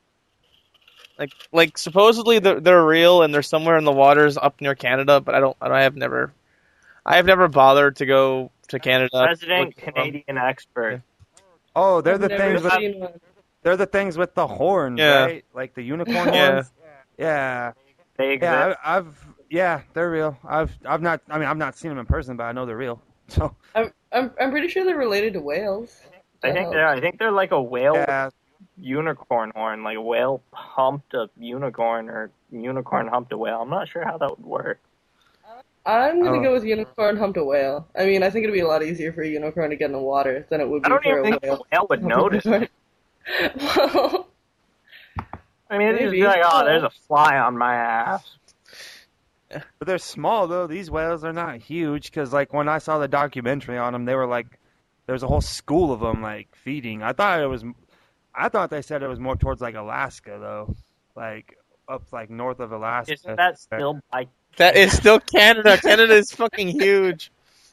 Like supposedly they're real and they're somewhere in the waters up near Canada, but I have never bothered to go to Canada. Resident Canadian expert. Oh, they're the I've never things with seen one. they're the things with the horns, Yeah. right? Like the unicorn Yeah. ones. Yeah. They exist. They're real. I've not seen them in person, but I know they're real. So I'm pretty sure they're related to whales. I think they're like a whale yeah, unicorn horn, like a whale humped a unicorn or unicorn humped a whale. I'm not sure how that would work. I'm gonna Oh. go with unicorn humped a whale. I mean, I think it'd be a lot easier for a unicorn to get in the water than it would I be don't for even a think whale. the whale would notice. Well, I mean, it'd just be Maybe. like, oh, there's a fly on my ass. but they're small though. These whales are not huge because like when I saw the documentary on them, they were like there's a whole school of them like feeding. I thought they said it was more towards like Alaska though, like up like north of Alaska. Isn't that still by? That is still Canada. Canada is fucking huge.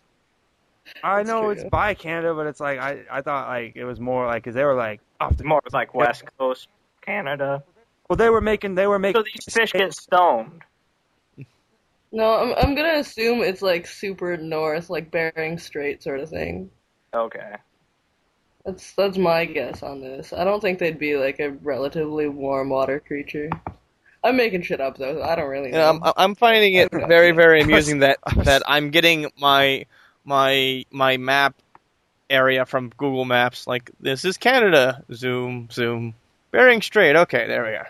I know true. it's by Canada, but it's like I thought like it was more like because they were like off the More like West Coast Canada. well they were making So these fish get stoned. no, I'm gonna assume it's like super north, like Bering Strait sort of thing. Okay. That's my guess on this. I don't think they'd be like a relatively warm water creature. I'm making shit up though. I don't really know. I'm finding it very, very amusing that I'm getting my map area from Google Maps. Like, this is Canada. Zoom. Bering Strait. Okay, there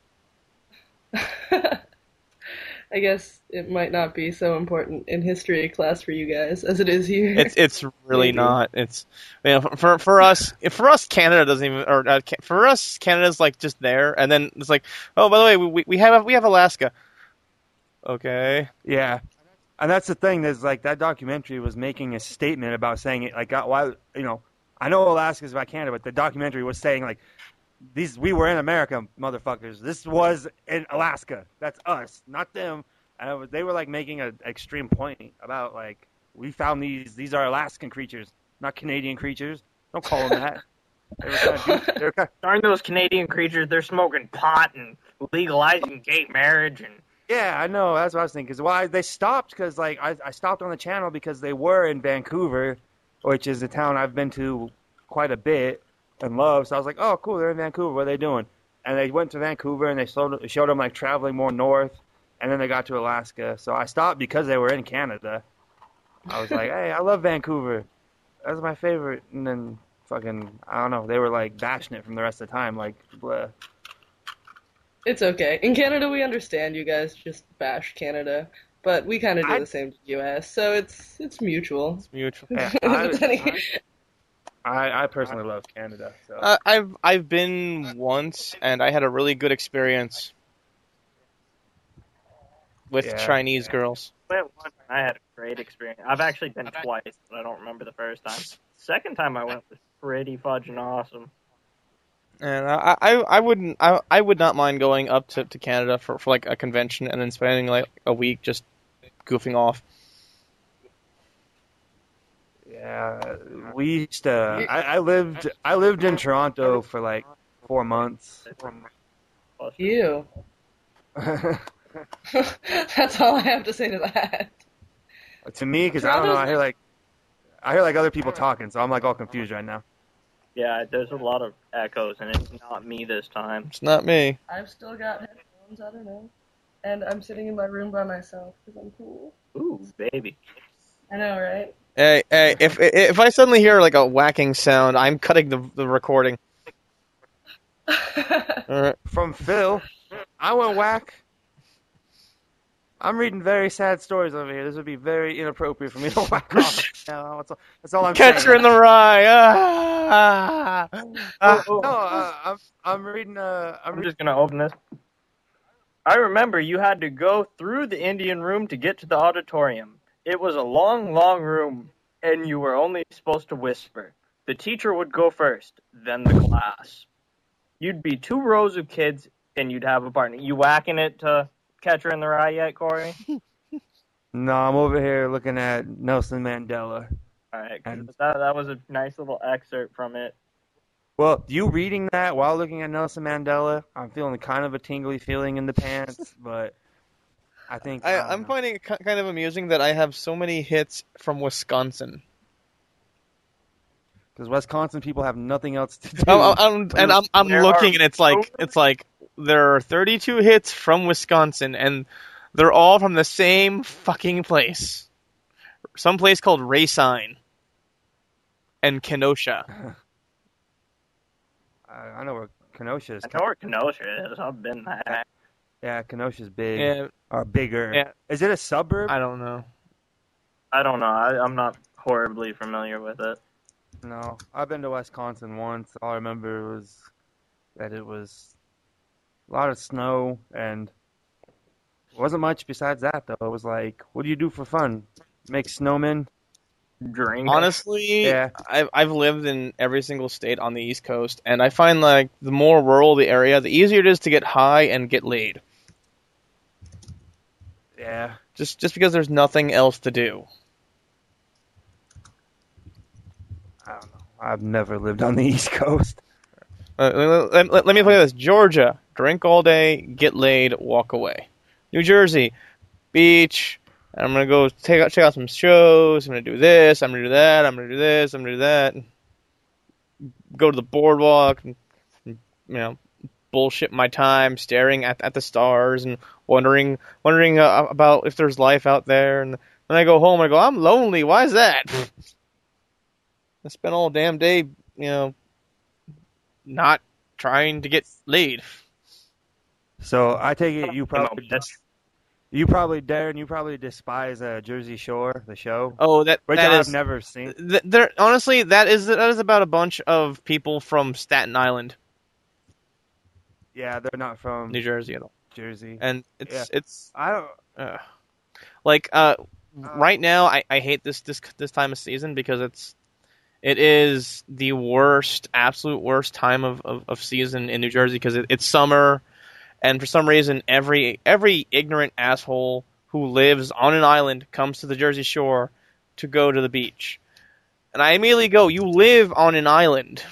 we are. I guess it might not be so important in history class for you guys as it is here. It's really Maybe. not. It's for us Canada doesn't even for us Canada's like just there, and then it's like, oh, by the way, we have Alaska. Okay. Yeah. And that's the thing. Is like that documentary was making a statement about saying it. Like, why? I know Alaska's by Canada, but the documentary was saying like, we were in America, motherfuckers. This was in Alaska. That's us, not them. And they were like making an extreme point about like, we found these are Alaskan creatures, not Canadian creatures. Don't call them that. Darn those Canadian creatures, they're smoking pot and legalizing gay marriage and... Yeah, I know. That's what I was thinking. They stopped because like I stopped on the channel because they were in Vancouver, which is a town I've been to quite a bit and love. So I was like, oh, cool, they're in Vancouver. What are they doing? And they went to Vancouver and they showed them like traveling more north, and then they got to Alaska. So I stopped because they were in Canada. I was like, hey, I love Vancouver. That's my favorite. And then fucking, I don't know, they were like bashing it from the rest of the time. Like, bleh. It's okay. In Canada, we understand you guys just bash Canada, but we kind of do the same to the U.S., so it's mutual. It's mutual. Yeah, I personally love Canada. So. I've been once, and I had a really good experience with Chinese girls. Went once, and I had a great experience. I've actually been twice, but I don't remember the first time. Second time I went was pretty fudging awesome. And I would not mind going up to Canada for like a convention and then spending like a week just goofing off. Yeah, we used to. I lived in Toronto for like 4 months. Ew. That's all I have to say to that. To me, because I don't know, I hear like other people talking, so I'm like all confused right now. Yeah, there's a lot of echoes, and it's not me this time. It's not me. I've still got headphones, I don't know. And I'm sitting in my room by myself because I'm cool. Ooh, baby. I know, right? Hey, if I suddenly hear like a whacking sound, I'm cutting the recording. All right. From Phil, I went whack. I'm reading very sad stories over here. This would be very inappropriate for me to whack off. No, that's all I'm saying. Catcher in the Rye. I'm reading. I'm just gonna open this. I remember you had to go through the Indian room to get to the auditorium. It was a long, long room, and you were only supposed to whisper. The teacher would go first, then the class. You'd be 2 rows of kids, and you'd have a partner. You whacking it to Catcher in the Rye yet, Corey? No, I'm over here looking at Nelson Mandela. All right, that was a nice little excerpt from it. Well, you reading that while looking at Nelson Mandela, I'm feeling kind of a tingly feeling in the pants, but I think... I'm finding it kind of amusing that I have so many hits from Wisconsin. Because Wisconsin people have nothing else to do. I'm looking, and it's like there are 32 hits from Wisconsin, and they're all from the same fucking place. Some place called Racine and Kenosha. I know where Kenosha is. I know where Kenosha is. I've been there. Yeah, Kenosha's big. Yeah. Or bigger. Yeah. Is it a suburb? I don't know. I don't know. I'm not horribly familiar with it. No. I've been to Wisconsin once. All I remember was that it was a lot of snow, and it wasn't much besides that, though. It was like, what do you do for fun? Make snowmen? Drink. Honestly, Yeah. I've lived in every single state on the East Coast, and I find like the more rural the area, the easier it is to get high and get laid. Yeah. Just because there's nothing else to do. I don't know. I've never lived on the East Coast. Let me play this. Georgia, drink all day, get laid, walk away. New Jersey, beach. I'm going to go check out some shows. I'm going to do this. I'm going to do that. I'm going to do this. I'm going to do that. Go to the boardwalk. And, bullshit my time staring at the stars and wondering about if there's life out there. And then I go home and I go, I'm lonely. Why is that? I spent all damn day, not trying to get laid. So I take it you probably Darren, you probably despise Jersey Shore, the show. Oh, which I've never seen. Honestly, that is about a bunch of people from Staten Island. Yeah, they're not from New Jersey at all. Jersey, and it's I don't. right now, I hate this time of season because it is the worst, absolute worst time of season in New Jersey because it's summer, and for some reason every ignorant asshole who lives on an island comes to the Jersey Shore to go to the beach. And I immediately go, you live on an island.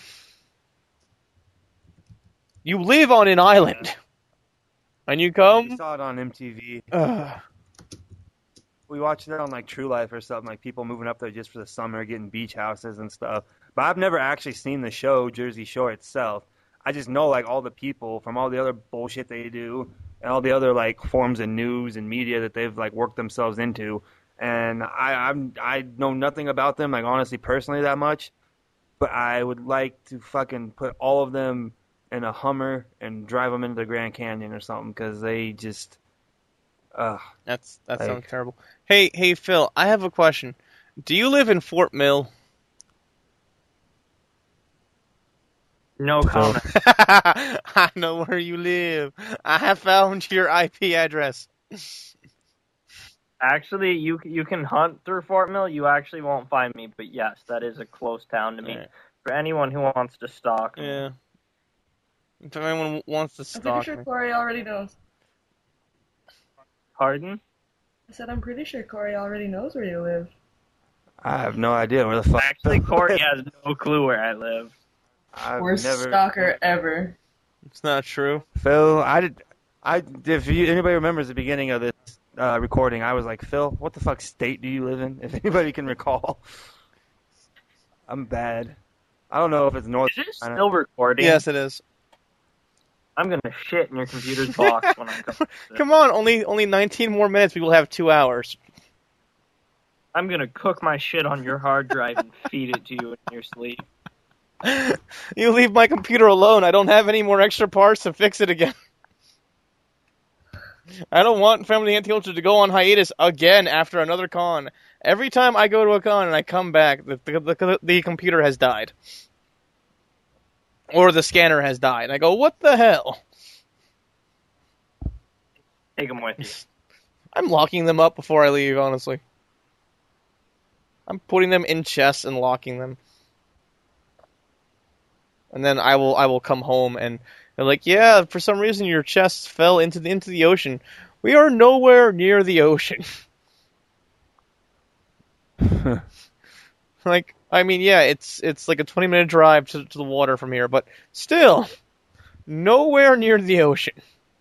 You live on an island. And you We come? saw it on MTV. Ugh. We watched it on like True Life or something, like people moving up there just for the summer, getting beach houses and stuff. But I've never actually seen the show Jersey Shore itself. I just know like all the people from all the other bullshit they do and all the other like forms of news and media that they've like worked themselves into. And I know nothing about them, like honestly, personally, that much. But I would like to fucking put all of them in a Hummer and drive them into the Grand Canyon or something because they just, That Like- sounds terrible. Hey, Phil, I have a question. Do you live in Fort Mill? No comment. I know where you live. I have found your IP address. Actually, you can hunt through Fort Mill. You actually won't find me, but yes, that is a close town to me. Alright. For anyone who wants to stalk me. Yeah. If anyone wants to I'm pretty stalk sure me. Corey already knows. Pardon? I said I'm pretty sure Corey already knows where you live. I have no idea where the fuck. Actually, Corey has no clue where I live. I've Worst never. stalker ever. It's not true. Phil, if anybody remembers the beginning of this recording, I was like, Phil, what the fuck state do you live in? If anybody can recall. I'm bad. I don't know if it's North Is it Carolina. still recording? Yes, it is. I'm gonna shit in your computer's box when I come. Come on, only 19 more minutes. We will have 2 hours. I'm gonna cook my shit on your hard drive and feed it to you in your sleep. You leave my computer alone. I don't have any more extra parts to fix it again. I don't want Family Anti-Culture to go on hiatus again after another con. Every time I go to a con and I come back, the computer has died. Or the scanner has died. And I go, what the hell? Take them with you. I'm locking them up before I leave, honestly. I'm putting them in chests and locking them. And then I will come home and they're like, yeah, for some reason your chests fell into the ocean. We are nowhere near the ocean. Like, I mean, yeah, it's like a 20-minute drive to the water from here, but still, nowhere near the ocean.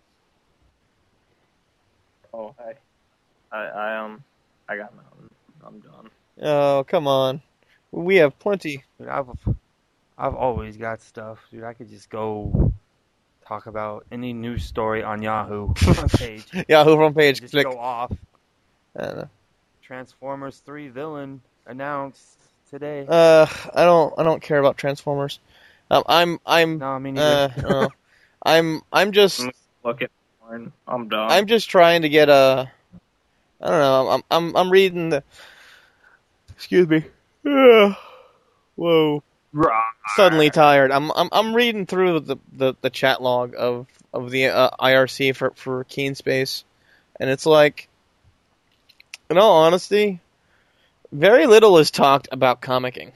Oh, I got nothing. I'm done. Oh, come on. We have plenty. Dude, I've always got stuff, dude. I could just go talk about any news story on Yahoo front page. Yahoo front page. Just Click. go off. I don't know. Transformers 3 villain announced today. I don't care about Transformers. I'm No, I mean, neither. I'm just Look at porn. I'm done. I'm just trying to get a. I don't know. I'm reading the. Excuse me. Whoa. Rawr. Suddenly tired. I'm reading through the chat log of the IRC for Keen Space, and it's like, in all honesty, very little is talked about comicking.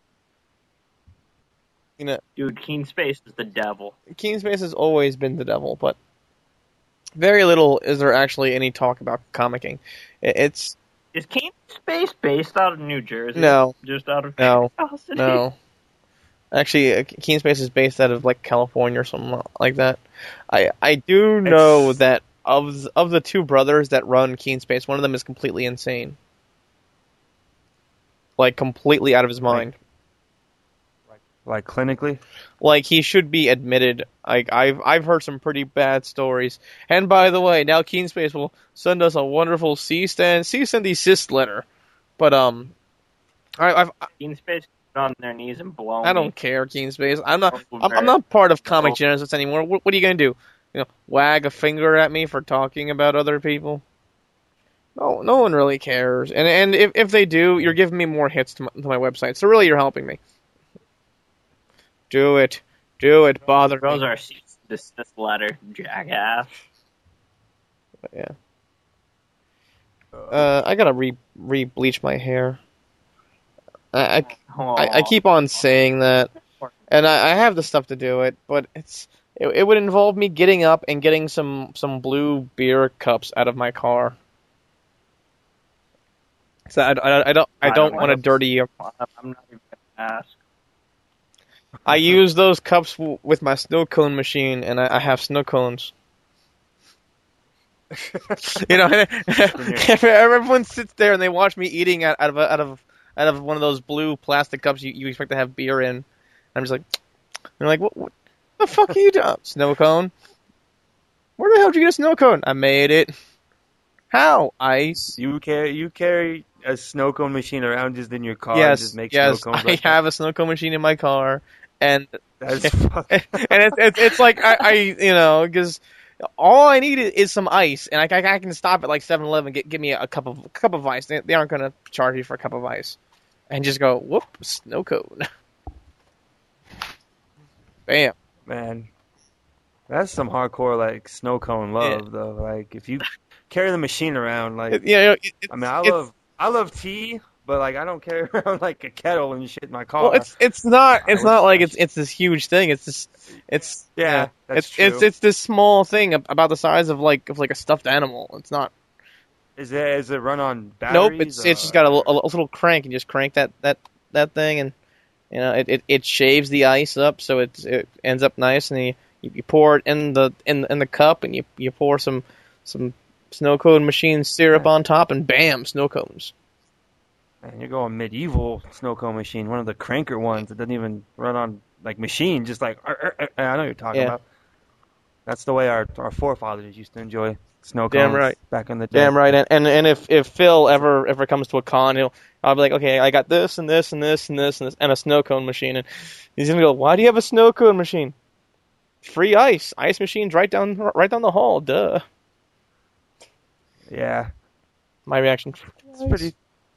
You know, Dude, Keen Space is the devil. Keen Space has always been the devil, but very little is there actually any talk about comicking. It's Is Keen Space based out of New Jersey? no, Just out of no, curiosity? no. Actually, Keen Space is based out of like California or something like that. I do know that of the two brothers that run Keen Space, one of them is completely insane, like completely out of his mind. Like clinically? Like he should be admitted. Like I've heard some pretty bad stories. And by the way, now Keen Space will send us a wonderful cease and desist letter. But I've Keen Space on their knees and blow I me. don't care, Keen Space. I'm not part of Comic Genesis anymore. What are you gonna do? You know, wag a finger at me for talking about other people? No one really cares. And if they do, you're giving me more hits to my website. So really, you're helping me. Do it, bother Those me. are cease and desist letter, jackass. Yeah. I gotta re-bleach my hair. I Aw. keep on saying that, and I have the stuff to do it, but it would involve me getting up and getting some blue beer cups out of my car. So I don't want to dirty. I'm not even gonna ask. I use those cups with my snow cone machine, and I have snow cones. You know, everyone sits there and they watch me eating out of one of those blue plastic cups you expect to have beer in. I'm just like, they're like, what the fuck are you doing? Snow cone? Where the hell did you get a snow cone? I made it. How? Ice. You carry a snow cone machine around just in your car and Yes, just make yes. snow cones. I like have a snow cone machine in my car, and That's fucking... and it's like I because all I need is some ice, and I can stop at like 7-Eleven, give me a cup of ice. They aren't gonna charge you for a cup of ice, and just go whoop, snow cone. Bam. Man, that's some hardcore like snow cone love though. Like if you carry the machine around, like I mean, I love tea, but like I don't carry around like a kettle and shit in my car. Well, it's not like it's this huge thing. It's that's true. it's this small thing about the size of like a stuffed animal. It's not. Is it run on Nope. batteries? It's just got a little crank, and just crank that thing, and it shaves the ice up so it ends up nice, and you pour it in the cup, and you pour some snow cone machine syrup on top, and bam, snow cones. Man, you're going medieval snow cone machine, one of the cranker ones that doesn't even run on like machine, just like I know what you're talking about. That's the way our forefathers used to enjoy snow cones. Damn right. Back in the day. Damn right. And if Phil ever comes to a con, I'll be like, okay, I got this and this and this and this and a snow cone machine, and he's gonna go, why do you have a snow cone machine? Free ice machines right down the hall, duh. Yeah. My reaction. It's pretty.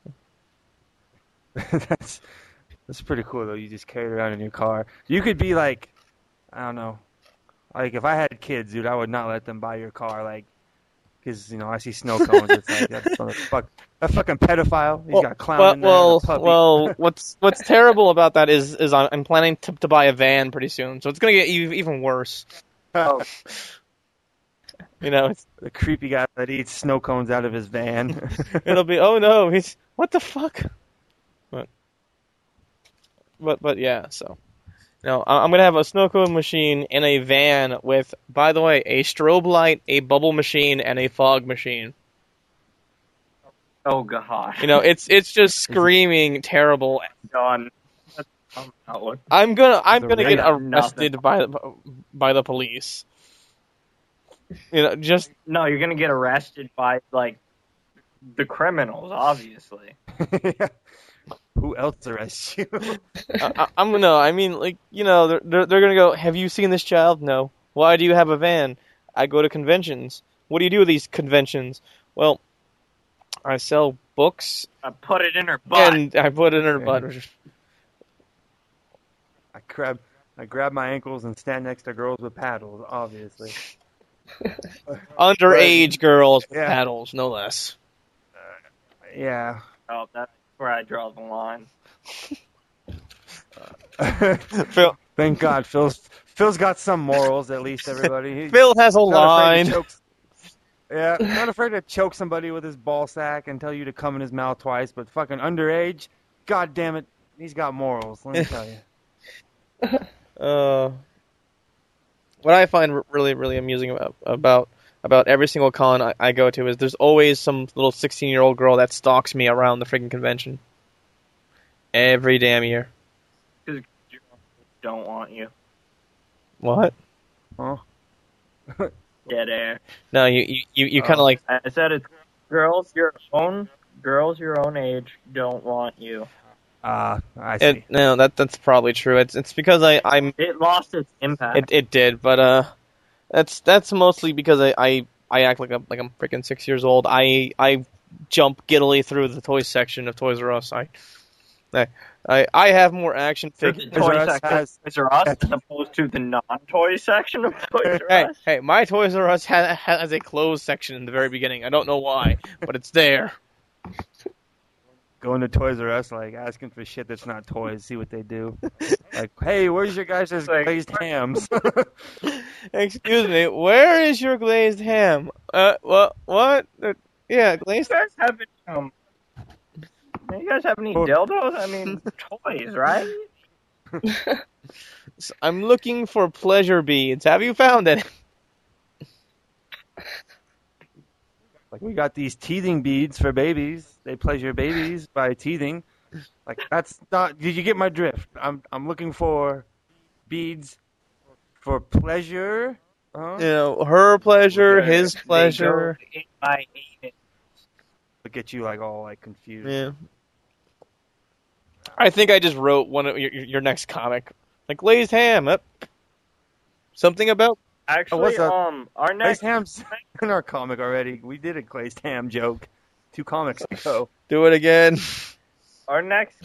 That's pretty cool though. You just carry it around in your car. You could be like, I don't know, like if I had kids, dude, I would not let them buy your car, like, because I see snow cones. It's like that fucking pedophile. He's got a clown in there and a puppy. Well, what's terrible about that is I'm planning to buy a van pretty soon, so it's gonna get even worse. Oh. It's The creepy guy that eats snow cones out of his van. it'll be, oh no, what the fuck? But yeah, so I'm gonna have a snow cone machine in a van with, by the way, a strobe light, a bubble machine, and a fog machine. Oh gosh. It's just screaming terrible. Done. I'm gonna get Nothing. arrested by the police. Just No, you're gonna get arrested by like the criminals, obviously. Who else arrests you? I'm gonna. I mean, like, they're gonna go, have you seen this child? No. Why do you have a van? I go to conventions. What do you do with these conventions? Well, I sell books. I put it in her butt. And I put it in her butt. I grab my ankles and stand next to girls with paddles, obviously. Underage girls with Yeah. paddles, no less. Yeah. Oh, that's where I draw the line. Phil Thank God, Phil's got some morals at least. Everybody. Phil has a He's not afraid line. to choke- Yeah, not afraid to choke somebody with his ball sack and tell you to come in his mouth twice. But fucking underage, God damn it, he's got morals. Let me tell you. What I find really, really amusing about every single con I go to is there's always some little 16-year-old girl that stalks me around the freaking convention. Every damn year. Because don't want you. What? Huh? Dead air. No, you kind of like. I said it's girls your own age don't want you. I see. No, that's probably true. It's because I'm. It lost its impact. It did, but that's mostly because I act like I'm freaking 6 years old. I jump giddily through the toy section of Toys R Us. I have more action figures. The toy section of Toys R Us as opposed to the non-toy section of Toys R Us. Hey, my Toys R Us has a closed section in the very beginning. I don't know why, but it's there. Going to Toys R Us, like asking for shit that's not toys. See what they do. Like, hey, where's your guys' glazed hams? Excuse me, where is your glazed ham? What? Yeah, glazed. You guys have any dildos? I mean, toys, right? I'm looking for pleasure beads. Have you found any? Like, we got these teething beads for babies. They pleasure babies by teething. Like, that's not. Did you get my drift? I'm looking for beads for pleasure. You know, her pleasure, his pleasure. They go in my anus. Look at you, like all like confused. Yeah. I think I just wrote one of your next comic, like glazed ham. Something about. Actually, what's up? our Glazed next ham's in our comic already. We did a glazed ham joke 2 comics ago. Do it again. our next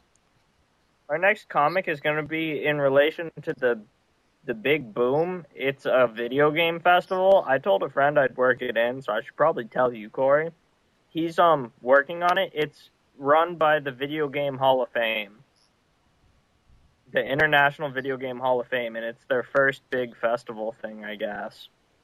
comic is going to be in relation to the Big Boom. It's a video game festival. I told a friend I'd work it in, so I should probably tell you, Corey. He's working on it. It's run by the Video Game Hall of Fame. The International Video Game Hall of Fame, and it's their first big festival thing, I guess.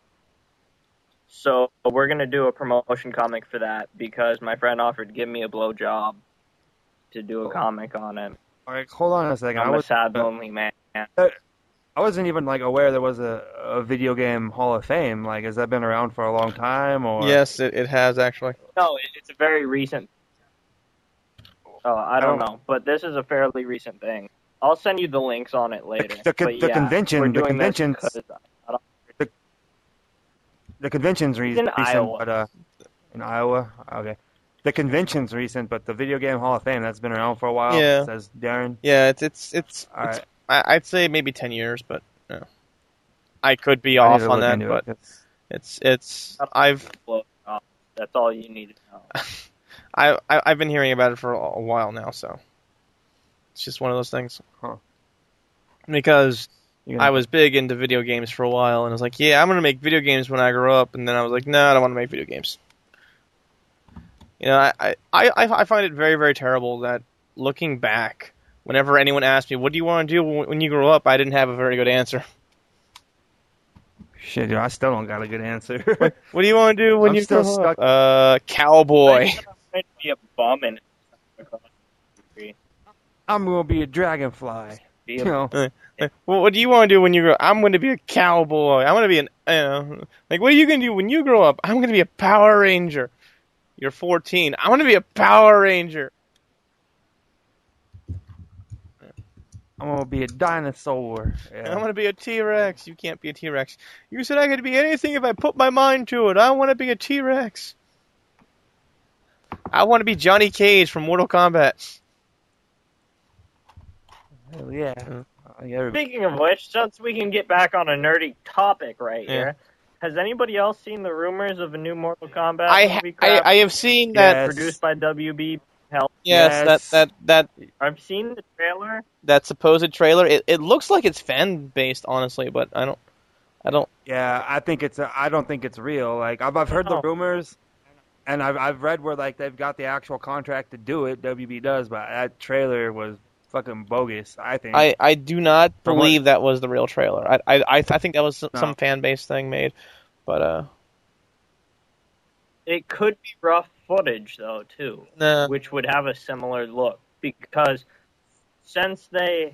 So we're going to do a promotion comic for that because my friend offered to give me a blowjob to do a comic on it. All right, hold on a second. I'm a sad, lonely man. I wasn't even like aware there was a video game Hall of Fame. Like, has that been around for a long time? Or Yes, it has actually. No, it's a very recent. Oh, I don't know, but this is a fairly recent thing. I'll send you the links on it later. The convention. The convention's recent, Iowa. but in Iowa. Okay. The convention's recent, but the Video Game Hall of Fame that's been around for a while. Yeah. Says Darren. Yeah, it's All right. I'd say maybe 10 years, but I could be off on that. But I've That's all you need to know. I've been hearing about it for a while now, so it's just one of those things. Huh. Because I was big into video games for a while, and I was like, yeah, I'm gonna make video games when I grow up, and then I was like, no, I don't want to make video games. You know, I find it very, very terrible that looking back, whenever anyone asks me, what do you want to do when you grow up, I didn't have a very good answer. Shit, dude, I still don't got a good answer. What do you want to do when I'm you still grow stuck. up? Cowboy. I'm going to be a bum and across the street. I'm gonna be a dragonfly. Be You a know, Well, what do you want to do when you grow up? I'm going to be a cowboy. I'm going to be like, what are you going to do when you grow up? I'm going to be a Power Ranger. You're 14. I want to be a Power Ranger. I'm gonna be a dinosaur. Yeah. I want to be a T-Rex. You can't be a T-Rex. You said I could be anything if I put my mind to it. I want to be a T-Rex. I want to be Johnny Cage from Mortal Kombat. Hell yeah. Speaking of which, since we can get back on a nerdy topic right here, has anybody else seen the rumors of a new Mortal Kombat movie? I have seen that. Yes. Produced by WB Health. Yes, Yes. that I've seen the trailer. that supposed trailer. It looks like it's fan based, honestly, but I don't. Yeah, I don't think it's real. Like I've heard the rumors, and I've read where like they've got the actual contract to do it. WB does, but that trailer was fucking bogus. I think. I do not From believe that was the real trailer. I think that was some fan based thing made, but It could be rough footage though too, nah. which would have a similar look because since they're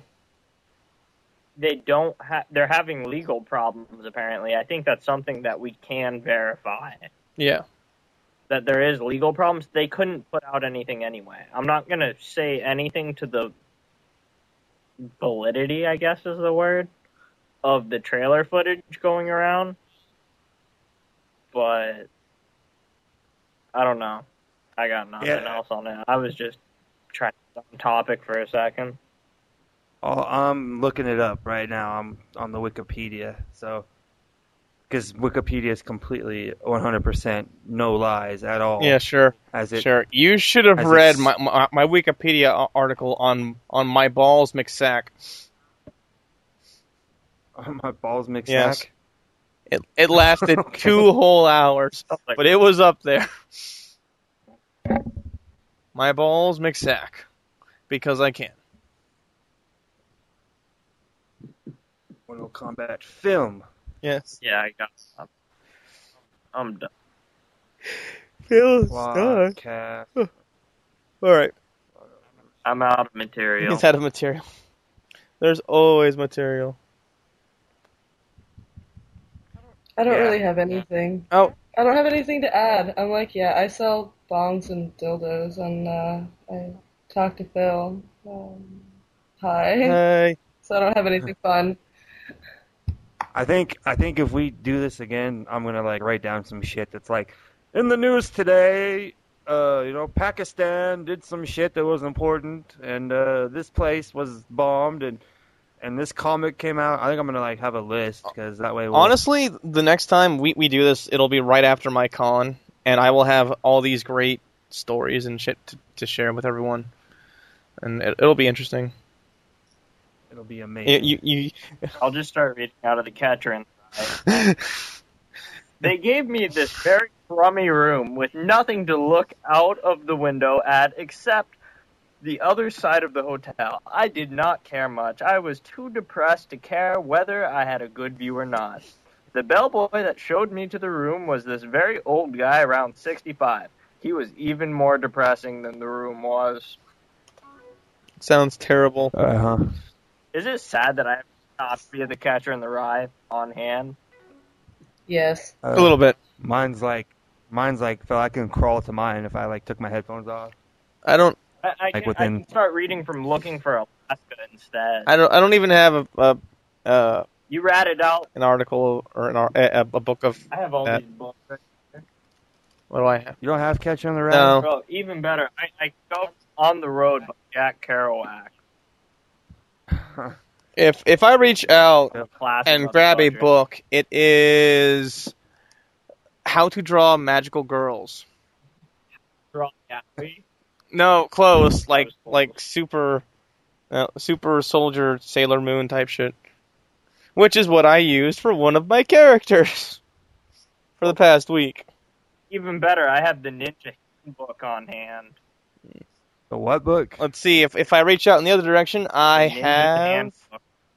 having legal problems apparently. I think that's something that we can verify. Yeah. That there is legal problems. They couldn't put out anything anyway. I'm not gonna say anything to the validity, I guess is the word, of the trailer footage going around. But I don't know. I got nothing else on it. I was just trying to get on topic for a second. Oh, I'm looking it up right now. I'm on the Wikipedia, so because Wikipedia is completely 100% no lies at all. Yeah, sure. Sure. You should have read my Wikipedia article on my balls McSack. My balls mixed Yes. sack? It lasted 2 whole hours, but it was up there. My balls McSack. Because I can. Mortal Kombat film. Yes. Yeah, I got some. I'm done. Feels Podcast. Alright. I'm out of material. He's out of material. There's always material. I don't Yeah. really have anything. Oh. I don't have anything to add. I'm like, yeah, I sell bongs and dildos, and I talk to Phil. Hi. Hey. So I don't have anything fun. I think if we do this again, I'm gonna like write down some shit that's like in the news today. Pakistan did some shit that was important, and this place was bombed, and this comic came out. I think I'm gonna like have a list because that way. Honestly, the next time we do this, it'll be right after my con, and I will have all these great stories and shit to share with everyone, and it'll be interesting. it'll be amazing. I'll just start reading out of the Catcher in the Rye. They gave me this very crummy room with nothing to look out of the window at except the other side of the hotel. I did not care much. I was too depressed to care whether I had a good view or not. The bellboy that showed me to the room was this very old guy around 65. He was even more depressing than the room was. Sounds terrible. Is it sad that I have a copy of The Catcher in the Rye on hand? Yes. A little bit. Mine's like Phil. I can crawl to mine if I like took my headphones off. I don't I can start reading from Looking for Alaska instead. I don't even have You ratted out. an article or a book of. I have all these books. What do I have? You don't have Catcher in the Rye? No. Bro, even better, I go On the Road by Jack Kerouac. If I reach out Classic and grab a motherfucker. book, it is How to Draw Magical Girls. Draw Gallery. No, close. Like Close. super soldier Sailor Moon type shit. Which is what I used for one of my characters for the past week. Even better, I have the Ninja book on hand. The what book? Let's see, if I reach out in the other direction, I Ninja have Handbook.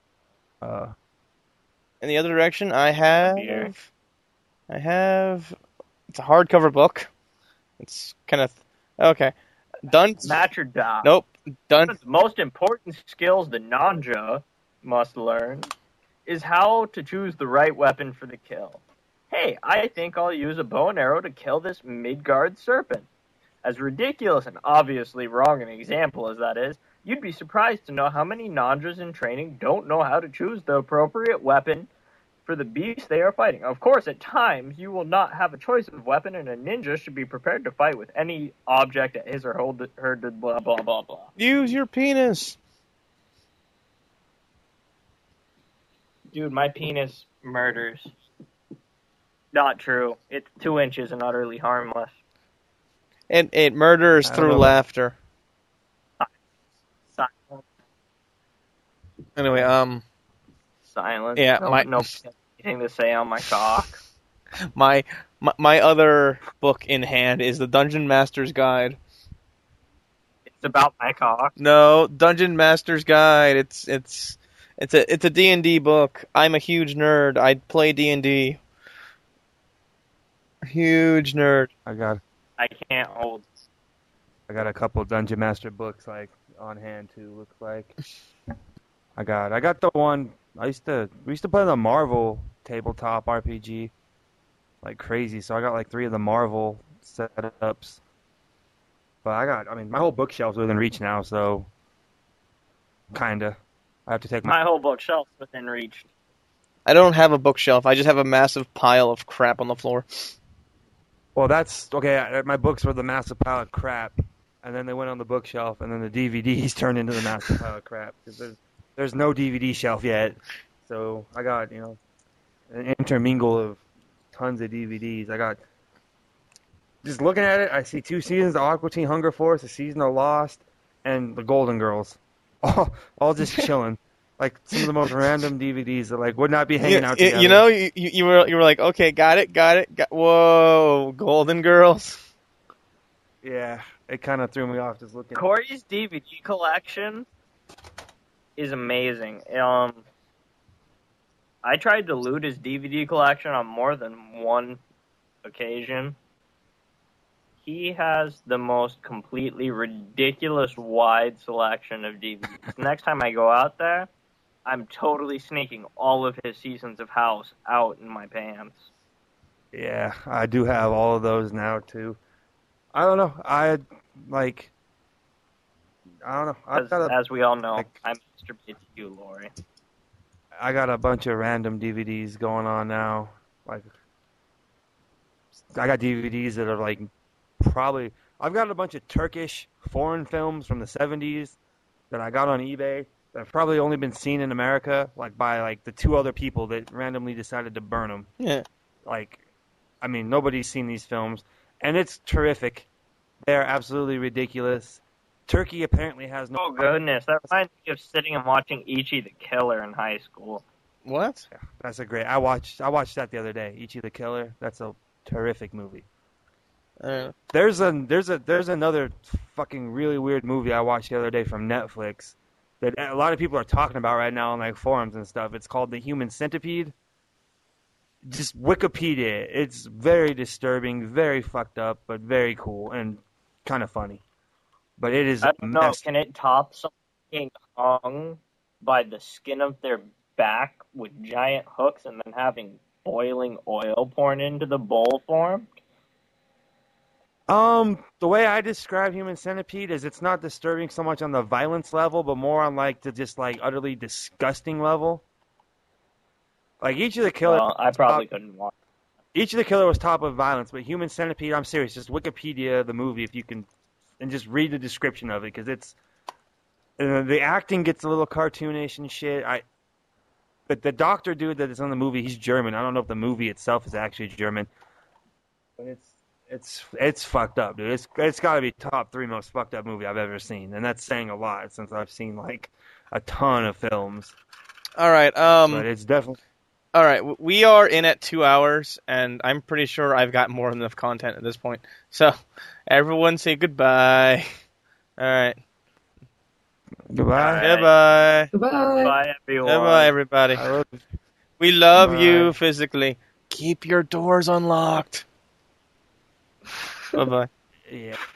in the other direction, Beer. I have it's a hardcover book. It's kind of okay. Done. Match or die. Nope. Done. One of the most important skills the Nanja must learn is how to choose the right weapon for the kill. Hey, I think I'll use a bow and arrow to kill this Midgard serpent. As ridiculous and obviously wrong an example as that is, you'd be surprised to know how many Nanjas in training don't know how to choose the appropriate weapon for the beast they are fighting. Of course, at times, you will not have a choice of weapon, and a ninja should be prepared to fight with any object at his or her blah, blah, blah, blah. Use your penis. Dude, my penis murders. Not true. It's 2 inches and utterly harmless. It murders I don't through know. laughter. Silence. Anyway, Silence. Yeah, No, my- no anything to say on my cock. my other book in hand is the Dungeon Master's Guide. It's about my cock. No, Dungeon Master's Guide. It's a D&D book. I'm a huge nerd. I play D&D. Huge nerd. I got I can't hold. a couple Dungeon Master books like on hand too. Looks like I got the one we used to play the Marvel tabletop RPG like crazy. So I got like 3 of the Marvel setups. But my whole bookshelf's within reach now. So kinda, I have to take My whole bookshelf's within reach. I don't have a bookshelf. I just have a massive pile of crap on the floor. Well, that's okay. My books were the massive pile of crap, and then they went on the bookshelf, and then the DVDs turned into the massive pile of crap. 'Cause there's no DVD shelf yet, so I got an intermingle of tons of DVDs. I got just looking at it. I see 2 seasons of Aqua Teen Hunger Force, a season of Lost, and the Golden Girls, all just chilling. Like some of the most random DVDs that like would not be hanging out together. You know, you were like, okay, got it. Whoa, Golden Girls. Yeah, it kind of threw me off just looking. Corey's DVD collection is amazing. I tried to loot his DVD collection on more than one occasion. He has the most completely ridiculous wide selection of DVDs. Next time I go out there, I'm totally sneaking all of his seasons of House out in my pants. Yeah, I do have all of those now too. I don't know. I don't know. As we all know, like- I masturbate to you, Lori. I got a bunch of random DVDs going on now. Like, I got DVDs that are like probably. I've got a bunch of Turkish foreign films from the 70s that I got on eBay that have probably only been seen in America, like by like the two other people that randomly decided to burn them. Yeah. Like, I mean, nobody's seen these films, and it's terrific. They're absolutely ridiculous. Turkey apparently has no. Oh goodness, that reminds me of sitting and watching Ichi the Killer in high school. What? Yeah, that's a great. I watched that the other day. Ichi the Killer. That's a terrific movie. There's another fucking really weird movie I watched the other day from Netflix that a lot of people are talking about right now on like forums and stuff. It's called The Human Centipede. Just Wikipedia. It's very disturbing, very fucked up, but very cool and kind of funny. But it is I a don't know, mess. can it top someone being hung by the skin of their back with giant hooks and then having boiling oil poured into the bowl for 'em? The way I describe Human Centipede is it's not disturbing so much on the violence level, but more on like the just like utterly disgusting level. Like Each of the Killer, Well, I probably couldn't watch. Each of the Killer was top of violence, but Human Centipede, I'm serious, just Wikipedia the movie if you can, and just read the description of it because it's the acting gets a little cartoonish and shit. But the doctor dude that is on the movie, he's German. I don't know if the movie itself is actually German, but it's fucked up, dude. It's got to be top 3 most fucked up movie I've ever seen, and that's saying a lot since I've seen like a ton of films. All right. But it's definitely. All right. We are in at 2 hours, and I'm pretty sure I've got more than enough content at this point. So, everyone say goodbye. All right. Goodbye. Right. Goodbye. Goodbye. Bye, everyone. Goodbye, everybody. I love- We love Bye. you physically. Keep your doors unlocked. Bye-bye. Yeah.